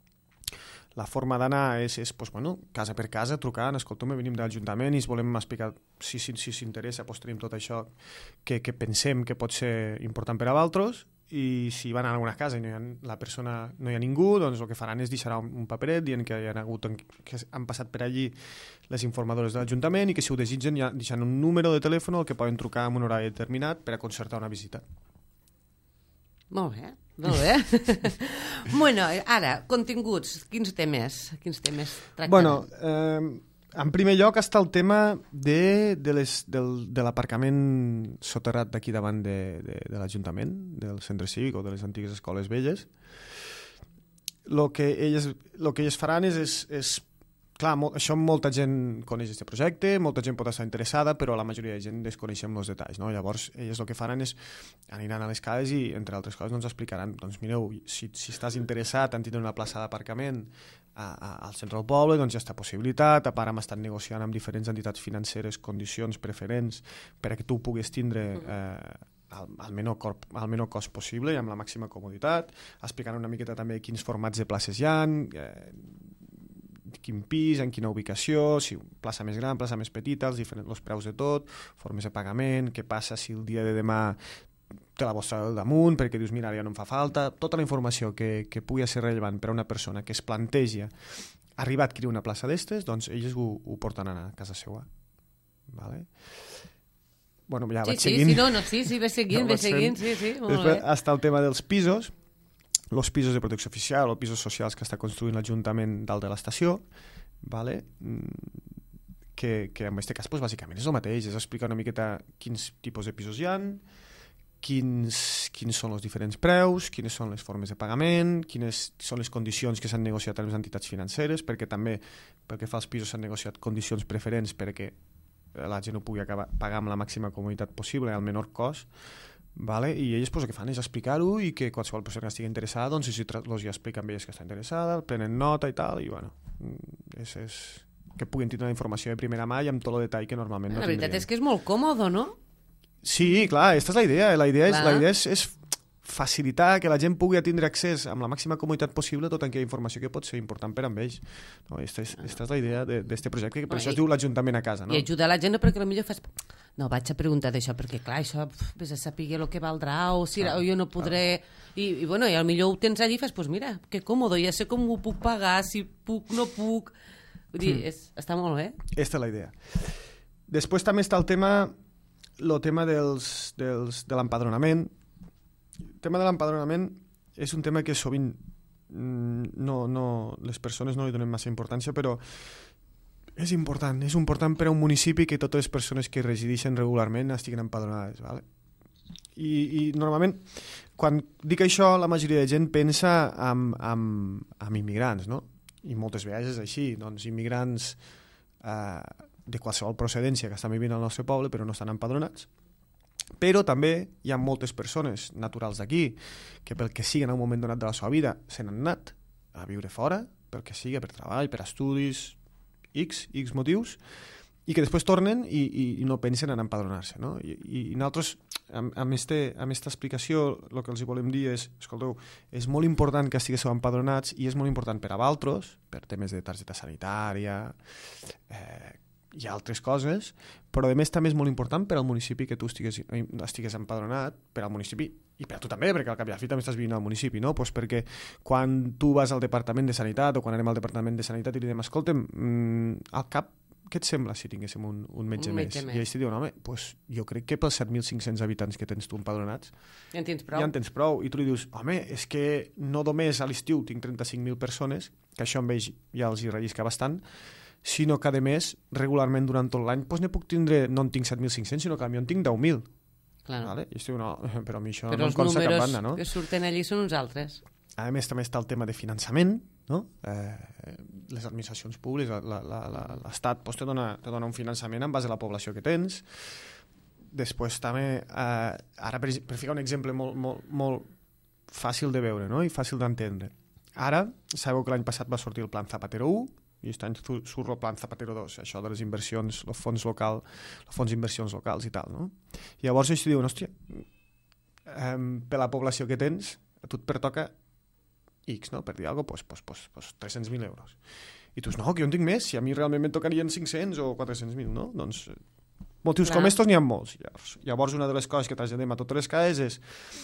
La forma d'anar és, és pues, bueno, casa per casa, trucant, escolta'm, venim de l'Ajuntament i es volem explicar si s'interessa, si, si pues, tenim tot això que, que pensem que pot ser important per a vosaltres, i si van a alguna casa i no hi ha, la persona no hi ha ningú, doncs el que faran és deixar un, un paperet dient que, hi ha hagut, que han passat per allí les informadores de l'Ajuntament i que si ho desitgen ja deixant un número de telèfon al que poden trucar en un horari determinat per a concertar una visita. Molt bé, molt bé. Bueno, ara, continguts, quins temes, quins temes tractaran? Bueno, eh, en primer lloc està el tema de, de, les, del, de l'aparcament soterrat d'aquí davant de, de, de l'Ajuntament, del centre cívic o de les antigues escoles velles. El que elles, lo que elles faran és, és, és clar, mo, això molta gent coneix aquest projecte, molta gent pot estar interessada, però la majoria de gent desconeixem els detalls, no? Llavors, elles el que faran és aniran a les cases i, entre altres coses, ens explicaran, doncs mireu, si, si estàs interessat en tindre una plaça d'aparcament a, a, al centre del poble, doncs ja està possibilitat, a part hem estat negociant amb diferents entitats financeres condicions preferents per a que tu puguis tindre eh, al, al, menor corp, al menor cost possible i amb la màxima comoditat, explicant una miqueta també quins formats de places hi ha, eh, quin pis, en quina ubicació, si plaça més gran, plaça més petita, els, diferents, els preus de tot, formes de pagament, què passa si el dia de demà té la vostra del damunt, perquè dius, mira, ja no em fa falta, tota la informació que, que pugui ser rellevant per a una persona que es planteja arribar a adquirir una plaça d'estes, doncs ells ho, ho porten a casa seva. Vale? Bueno, ja sí, vaig sí, seguint. Sí, no, no, sí, sí, ve seguint, no, ve seguint, sí, sí, molt Després bé. està el tema dels pisos, els pisos de protecció oficial o pisos socials que està construint l'Ajuntament dalt de l'estació, vale? que, que en aquest cas pues, bàsicament és el mateix, és explicar una miqueta quins tipus de pisos hi ha, quins, quins són els diferents preus, quines són les formes de pagament, quines són les condicions que s'han negociat amb les entitats financeres, perquè també pel que fa als pisos s'han negociat condicions preferents perquè la gent ho pugui acabar pagar amb la màxima comoditat possible al menor cost. Vale? I ells pues, el que fan és explicar-ho i que qualsevol persona que estigui interessada doncs, si els hi expliquen amb ells que està interessada, prenen nota i tal, i bueno, és, és que puguin tindre la informació de primera mà i amb tot el detall que normalment no La veritat tindrien. és que és molt còmode, no? Sí, clar, aquesta és la idea. La idea, és, la idea és, és facilitar que la gent pugui tindre accés amb la màxima comoditat possible a tota aquella informació que pot ser important per amb ells. No, aquesta, és, aquesta és la idea d'aquest projecte, que per Bueno, això i, es diu l'Ajuntament a casa. No? I ajudar la gent perquè potser fas... No, vaig a preguntar d'això, perquè clar, això, pf, vés a saber el que valdrà, o si Clar, o jo no podré... I, i bueno, i potser ho tens allí i fas, pues mira, que còmode, ja sé com ho puc pagar, si puc, no puc... Vull dir, és, està molt bé. Aquesta és la idea. Després també està el tema el tema dels, dels, de l'empadronament. El tema de l'empadronament és un tema que sovint no, no, les persones no li donen massa importància, però és important. És important per a un municipi que totes les persones que resideixen regularment estiguin empadronades. Vale? I, I normalment, quan dic això, la majoria de gent pensa en, en, en immigrants, no? I moltes vegades és així, doncs immigrants eh, de qualsevol procedència que estan vivint al nostre poble però no estan empadronats. Però també hi ha moltes persones naturals d'aquí que pel que sigui en un moment donat de la seva vida se n'han anat a viure fora, pel que sigui, per treball, per estudis, X, X motius, i que després tornen i, i, i no pensen en empadronar-se. No? I, i, i nosaltres, amb, amb, este, amb esta explicació, el que els volem dir és, escolteu, és molt important que estiguéssiu empadronats i és molt important per a vosaltres, per temes de targeta sanitària eh, i altres coses, però a més també és molt important per al municipi que tu estigues, estigues empadronat, per al municipi i per a tu també, perquè al cap i a la fi també estàs vivint al municipi, no? Pues perquè quan tu vas al Departament de Sanitat o quan anem al Departament de Sanitat i li diem, escolta'm, mm, al cap què et sembla si tinguéssim un, un metge, un metge més? més? I ells t'hi diuen, home, pues, jo crec que pels set mil cinc-cents habitants que tens tu empadronats Ja en tens prou. ja en tens prou. I tu li dius, home, és que no només a l'estiu tinc trenta-cinc mil persones, que això amb ells ja els hi rellisca bastant, sinó que a més, regularment durant tot l'any, doncs ne puc tindre, no en tinc set mil cinc-cents, sinó que a mi en tinc deu mil. Claro. Vale? I estiu, no, però a mi això Però no em els consta cap números banda, no? que surten allí són uns altres. A més, també està el tema de finançament, no? Eh, les administracions públiques, l'Estat pues, te, dona, te dona un finançament en base a la població que tens. Després també, eh, ara per, per ficar un exemple molt, molt, molt fàcil de veure, no? I fàcil d'entendre. Ara, sabeu que l'any passat va sortir el Plan Zapatero u i aquest any surt el Plan Zapatero dos, això de les inversions, els fons local, els fons d'inversions locals i tal, no? I llavors ells diuen, hòstia, eh, per la població que tens, a tu et pertoca X, no? Per dir alguna cosa, pues, pues, pues, pues tres-cents mil euros. I tu dius, no, que jo en tinc més, si a mi realment me'n tocarien cinc-cents o quatre-cents mil, no? Doncs motius clar. Com estos n'hi ha molts. Llavors, llavors, una de les coses que traslladem a totes les cases és...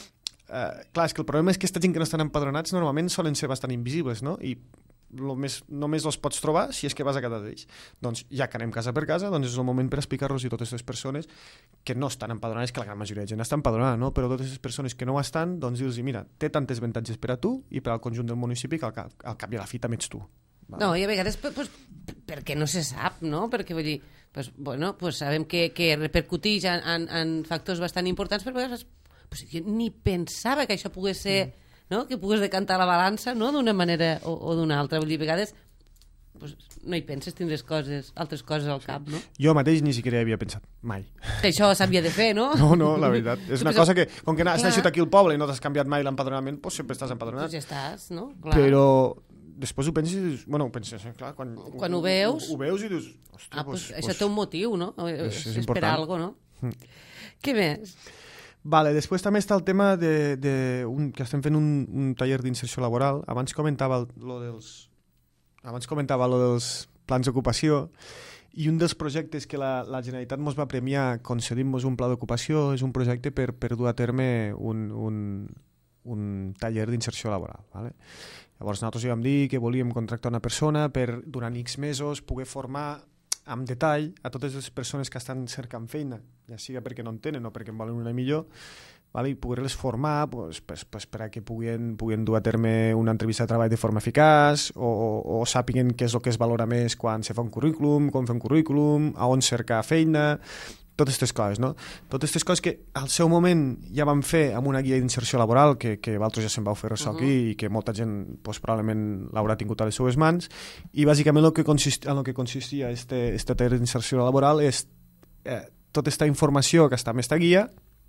Eh, clar, és que el problema és que aquesta gent que no estan empadronats normalment solen ser bastant invisibles, no? I lo més, només els pots trobar si és que vas a casa d'ells. Doncs ja que anem casa per casa, doncs és el moment per explicar-los a totes les persones que no estan empadronades, que la gran majoria de gent està empadronada, no? Però totes les persones que no ho estan, doncs dir-los, mira, té tantes avantatges per a tu i per al conjunt del municipi que al cap, al cap i a la fi també ets tu. Vale? No, i a vegades pues, perquè no se sap, no? Perquè vull dir, pues, bueno, pues sabem que, que repercuteix en, en, en factors bastant importants, però a vegades pues, jo ni pensava que això pogués ser... Mm. No? Que pugues decantar la balança, no? D'una manera o, o d'una altra. Vull dir, a vegades pues, no hi penses, tindres coses, altres coses al cap, no? Jo mateix ni siquiera hi havia pensat, mai. Que això s'havia de fer, no? No, no, la veritat. És una cosa que, com que has nascut aquí al poble i no t'has canviat mai l'empadronament, doncs sempre estàs empadronat. Pues ja estàs, no? Clar. Però després ho penses i dius... Bueno, ho penses, clar, quan, quan ho veus... Ho, ho veus i dius... Hòstia, ah, pues, pues, això pues, té un motiu, no? És, és és per algo, no? Mm. Què més? Vale, després també està el tema de, de un, que estem fent un, un taller d'inserció laboral. Abans comentava el, lo dels abans comentava lo dels plans d'ocupació i un dels projectes que la, la Generalitat ens va premiar concedint-nos un pla d'ocupació és un projecte per, per dur a terme un, un, un taller d'inserció laboral. Vale? Llavors nosaltres vam dir que volíem contractar una persona per durant X mesos poder formar amb detall a totes les persones que estan cercant feina, ja siga perquè no en tenen o perquè en volen una millor, vale? I poder-les formar pues, pues, pues, per a que puguin, puguin dur a terme una entrevista de treball de forma eficaç o, o, o sàpiguen què és el que es valora més quan se fa un currículum, com fer un currículum, a on cercar feina, totes aquestes coses, no? Totes aquestes coses que al seu moment ja vam fer amb una guia d'inserció laboral que, que vosaltres ja se'n vau fer ressò aquí uh -huh. i que molta gent pues, probablement l'haurà tingut a les seues mans i bàsicament el que consist, en el que consistia este, este taller d'inserció laboral és eh, tota aquesta informació que està en aquesta guia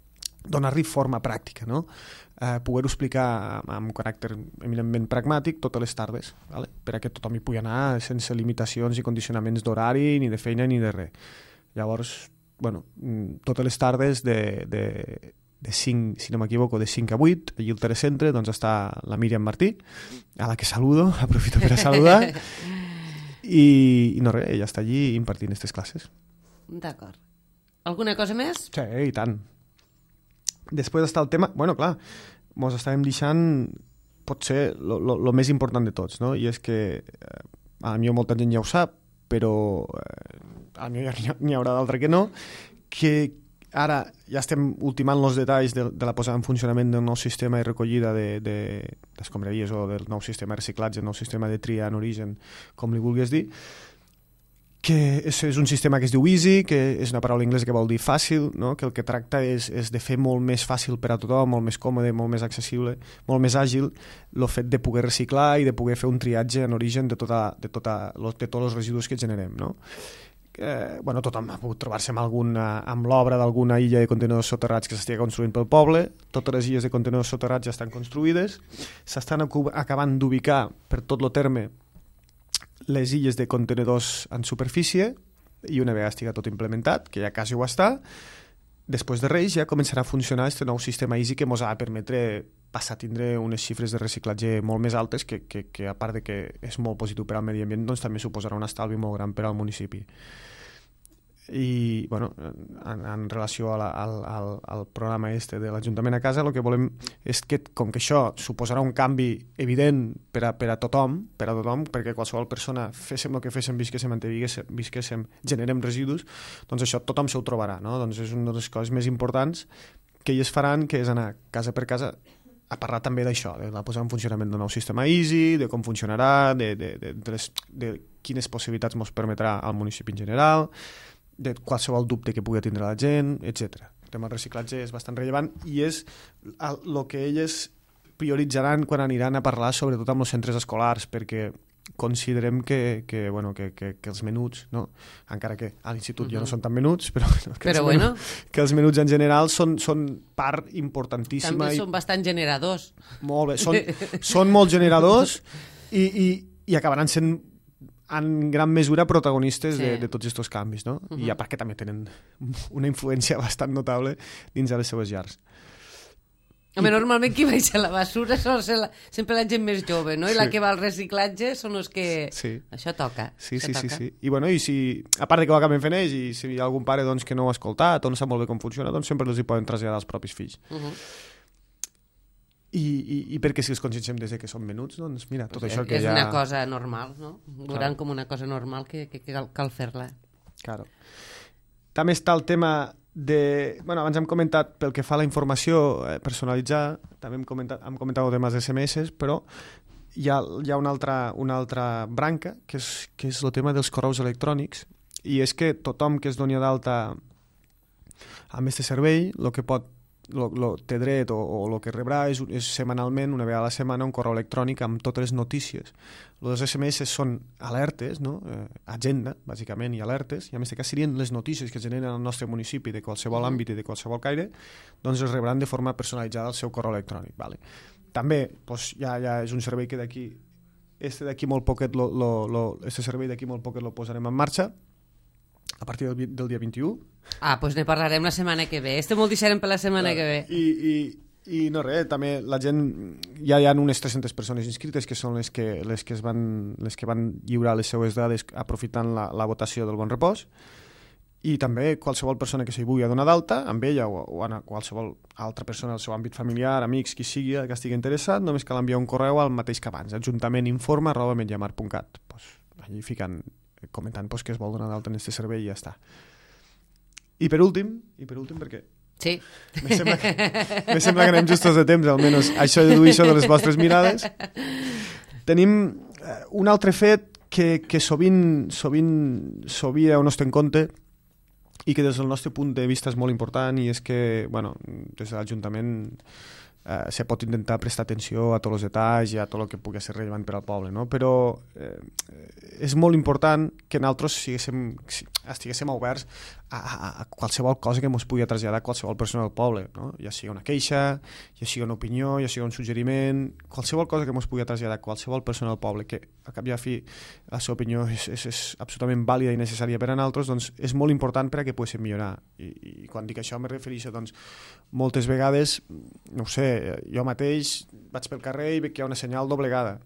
donar-li forma pràctica, no? Eh, poder-ho explicar amb, amb un caràcter eminentment pragmàtic totes les tardes, vale? Per a que tothom hi pugui anar sense limitacions i condicionaments d'horari, ni de feina, ni de res. Llavors, bueno, totes les tardes de, de, de cinc, si no m'equivoco, de cinc a vuit, allí al Telecentre, doncs està la Míriam Martí, a la que saludo, aprofito per a saludar, i, i no res, ella està allí impartint aquestes classes. D'acord. Alguna cosa més? Sí, i tant. Després està el tema... Bueno, clar, mos estàvem deixant potser el més important de tots, no? I és que eh, a mi molta gent ja ho sap, però eh, a mi n'hi haurà d'altra que no, que ara ja estem ultimant els detalls de, de la posada en funcionament del nou sistema de recollida de, de, d'escombraries o del nou sistema de reciclatge, el nou sistema de tria en origen, com li vulguis dir, que és, és un sistema que es diu easy, que és una paraula anglesa que vol dir fàcil, no? Que el que tracta és, és de fer molt més fàcil per a tothom, molt més còmode, molt més accessible, molt més àgil, el fet de poder reciclar i de poder fer un triatge en origen de, tota, de, tota, de tots els residus que generem, no? Eh, bueno, tothom ha pogut trobar-se amb, alguna, amb l'obra d'alguna illa de contenidors soterrats que s'estigui construint pel poble. Totes les illes de contenidors soterrats ja estan construïdes, s'estan acabant d'ubicar per tot el terme les illes de contenidors en superfície, i una vegada estigui tot implementat, que ja quasi ho està, després de Reis ja començarà a funcionar aquest nou sistema easy que ens ha de permetre passar a tindre unes xifres de reciclatge molt més altes que, que, que a part de que és molt positiu per al medi ambient, doncs també suposarà un estalvi molt gran per al municipi. I, bueno, en, en relació a la, al, al, al programa este de l'Ajuntament a Casa, el que volem és que, com que això suposarà un canvi evident per a, per a tothom, per a tothom, perquè qualsevol persona, féssim el que féssim, visquéssim, visquéssim, visquéssim, generem residus, doncs això tothom se ho trobarà, no? Doncs és una de les coses més importants que ells faran, que és anar casa per casa a parlar també d'això, de la posada en funcionament del nou sistema easy, de com funcionarà, de, de, de, de, les, de quines possibilitats ens permetrà al municipi en general, de qualsevol dubte que pugui tindre la gent, etcètera. El tema del reciclatge és bastant rellevant i és el que elles prioritzaran quan aniran a parlar sobretot amb els centres escolars, perquè considerem que, que, bueno, que, que, que els menuts, no? Encara que a l'institut uh-huh. ja no són tan menuts, però, que, però els bueno. menuts, que els menuts en general són, són part importantíssima. També i... són bastant generadors. Molt bé, són, són molt generadors i, i, i acabaran sent en gran mesura protagonistes sí. de, de tots aquests canvis, no? Uh-huh. I a part que també tenen una influència bastant notable dins de les seves llars. Home, normalment qui baixa la basura sol ser la, sempre la gent més jove, no? I sí. la que va al reciclatge són els que... Sí. Això toca. Sí, això sí, toca. sí, sí. I bueno, i si, a part de que ho acaben fent ells, i si hi ha algun pare doncs, que no ho ha escoltat o no sap molt bé com funciona, doncs sempre els hi poden traslladar als propis fills. Uh-huh. I, i, i perquè si els conscienciem des que són menuts, doncs mira, tot això que és ja... És una cosa normal, no? Veuran claro. Com una cosa normal que, que, que cal, cal fer-la. Claro. També està el tema de... Bueno, abans hem comentat pel que fa a la informació eh, personalitzada, també hem comentat, hem comentat el tema dels esse eme esse, però hi ha, hi ha una, altra, una altra branca, que és, que és el tema dels correus electrònics, i és que tothom que es doni d'alta amb aquest servei, el que pot Lo, lo, té dret o, o el que rebrà és, és setmanalment, una vegada a la setmana, un correu electrònic amb totes les notícies. Els esse eme esse són alertes, no? eh, agenda, bàsicament, i alertes, i a més de que serien les notícies que generen al nostre municipi de qualsevol àmbit i de qualsevol caire, doncs els rebran de forma personalitzada al seu correu electrònic. Vale. També doncs, ja, ja és un servei que d'aquí, este d'aquí molt poquet, lo, lo, lo, este servei d'aquí molt poquet lo posarem en marxa, a partir del, del dia vint-i-u. Ah, doncs ne parlarem la setmana que ve. Este molt deixarem per la setmana Clar. que ve. I, i, i no res, també la gent... Ja hi ha unes tres-centes persones inscrites que són les que, les que, es van, les que van lliurar les seues dades aprofitant la, la votació del Bon Repòs. I també qualsevol persona que s'hi vulgui donar d'alta, amb ella o, o a qualsevol altra persona del seu àmbit familiar, amics, qui sigui, que estigui interessat, només cal enviar un correu al mateix que abans, ajuntamentinforma arroba mediamar punt cat. Pues, allí ficant... comentant pues, que es vol donar d'alta en aquest servei i ja està. I per últim, i per últim perquè sí. me sembla que, me sembla que anem justos de temps, almenys això deduïixo de les vostres mirades. Tenim un altre fet que, que sovint sovint s'obvia o no es té en compte i que des del nostre punt de vista és molt important, i és que, bueno, des de l'Ajuntament Uh, se pot intentar prestar atenció a tots els detalls i a tot el que pugui ser rellevant per al poble, no? Però eh, és molt important que nosaltres siguéssim, estiguéssim oberts a, a, a qualsevol cosa que ens pugui traslladar a qualsevol persona del poble, no? Ja sigui una queixa, ja sigui una opinió, ja sigui un suggeriment, qualsevol cosa que ens pugui traslladar a qualsevol persona del poble, que a cap i a fi la seva opinió és, és, és absolutament vàlida i necessària per a nosaltres, doncs és molt important per a que poguéssim millorar. I, i quan dic això me refereixo, doncs, moltes vegades, no ho sé, jo mateix vaig pel carrer i veig que hi ha una senyal doblegada.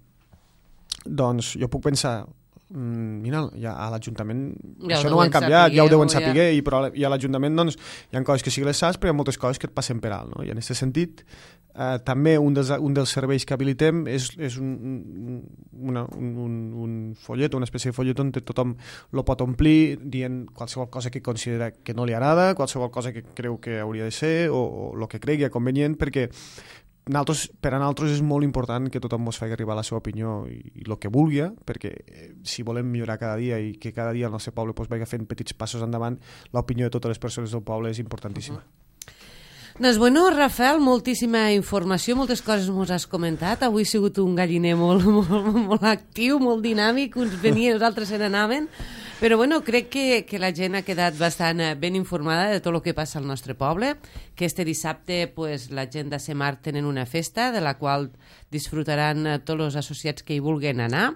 Doncs jo puc pensar, mm, mira, ja a l'Ajuntament ja això no ho han canviat, ja ho deuen saber, ja. i, però, i a l'Ajuntament doncs, hi ha coses que sí que les saps, però hi ha moltes coses que et passen per alt, no? I en aquest sentit, eh, també un dels, un dels serveis que habilitem és, és un, una, un, un, un follet, una espècie de follet on tothom lo pot omplir dient qualsevol cosa que considera que no li agrada, qualsevol cosa que creu que hauria de ser o el que cregui convenient, perquè Naltros, per a nosaltres és molt important que tothom ens faci arribar la seva opinió i, i el que vulgui, perquè eh, si volem millorar cada dia i que cada dia el nostre poble pues, vagi fent petits passos endavant, l'opinió de totes les persones del poble és importantíssima. Uh-huh. Doncs bueno, Rafael, moltíssima informació, moltes coses ens has comentat. Avui ha sigut un galliner molt, molt, molt actiu, molt dinàmic, uns venien, els altres se n'anaven. Però bueno, crec que, que la gent ha quedat bastant ben informada de tot el que passa al nostre poble, que este dissabte pues, la gent de Semar tenen una festa de la qual disfrutaran tots els associats que hi vulguin anar,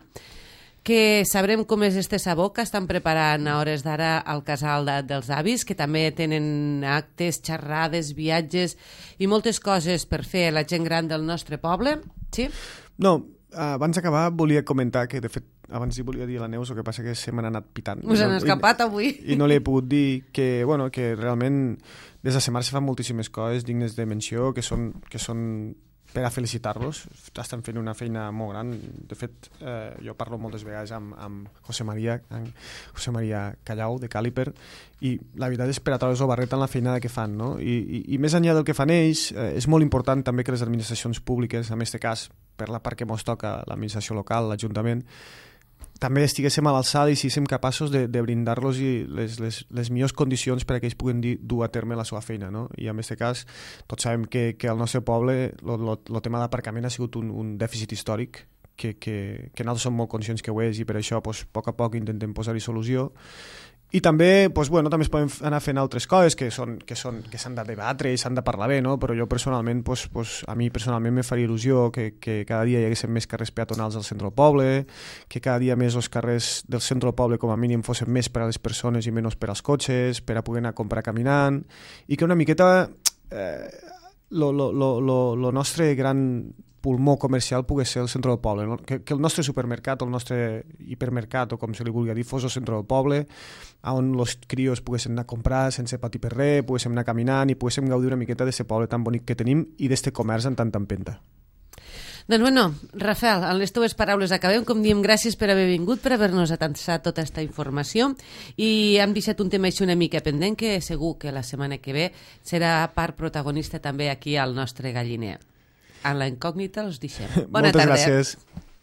que sabrem com és este sabó que estan preparant a hores d'ara al casal de, dels avis, que també tenen actes, xerrades, viatges i moltes coses per fer la gent gran del nostre poble. Sí? No, abans d'acabar volia comentar que de fet abans hi volia dir a la Neus, el que passa que se m'han anat pitant. Us han escapat avui. I no li he pogut dir que, bueno, que realment des de Semar se fan moltíssimes coses dignes de menció, que són, que són per a felicitar-los. Estan fent una feina molt gran. De fet, eh, jo parlo moltes vegades amb, amb José María, amb José María Callau, de Càliper, i la veritat és per a treure's el barret en la feinada que fan, no? I, i, i més enllà del que fan ells, eh, és molt important també que les administracions públiques, en aquest cas, per la part que ens toca, l'administració local, l'Ajuntament, també estiguéssim a l'alçada i siguéssim capaços de, de brindar-los les, les, les millors condicions per a que ells puguen dir, dur a terme la seva feina, no? I en aquest cas, tots sabem que, que al nostre poble el tema d'aparcament ha sigut un, un dèficit històric, que, que, que nosaltres som molt conscients que ho és i per això pues, a poc a poc intentem posar-hi solució. I també, pues, bueno, també es poden anar fent altres coses que són que són que s'han de debatre i s'han de parlar bé, no? Però jo personalment, pues, pues, a mi personalment me faria il·lusió que, que cada dia hi haguessin més carrers peatonals al centre del poble, que cada dia més els carrers del centre del poble com a mínim fossin més per a les persones i menys per als cotxes, per a poder anar a comprar caminant, i que una miqueta eh, lo, lo, lo, lo, lo nostre gran pulmó comercial pogués ser el centre del poble, no? que, que el nostre supermercat o el nostre hipermercat o com se li vulgui dir fos el centre del poble, on els crios poguessin anar a comprar sense patir per res, poguéssim anar caminant i poguéssim gaudir una miqueta d'aquest poble tan bonic que tenim i d'aquest comerç en tanta empenta. Doncs bueno, Rafael, en les teves paraules acabem, com diem, gràcies per haver vingut, per haver-nos atansat tota aquesta informació, i hem deixat un tema així una mica pendent que segur que la setmana que ve serà part protagonista també aquí al nostre galliner. A la incògnita els deixem. Bona Moltes tarda. gràcies.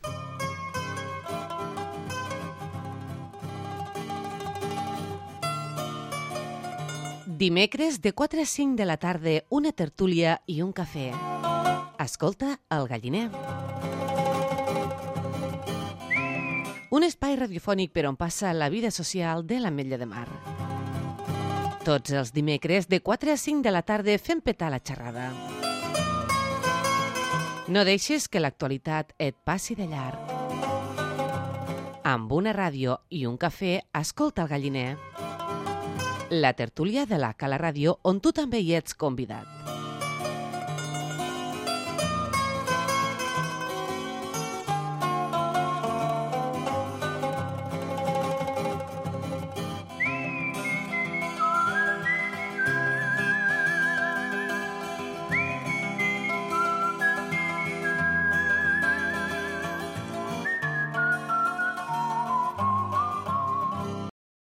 Dimecres de quatre a cinc de la tarda, una tertúlia i un cafè. Escolta el galliner. Un espai radiofònic per on passa la vida social de l'Ametlla de Mar. Tots els dimecres de quatre a cinc de la tarda fem petar la xerrada. No deixes que l'actualitat et passi de llarg. Amb una ràdio i un cafè, escolta el galliner. La tertúlia de la Cala Ràdio, on tu també hi ets convidat.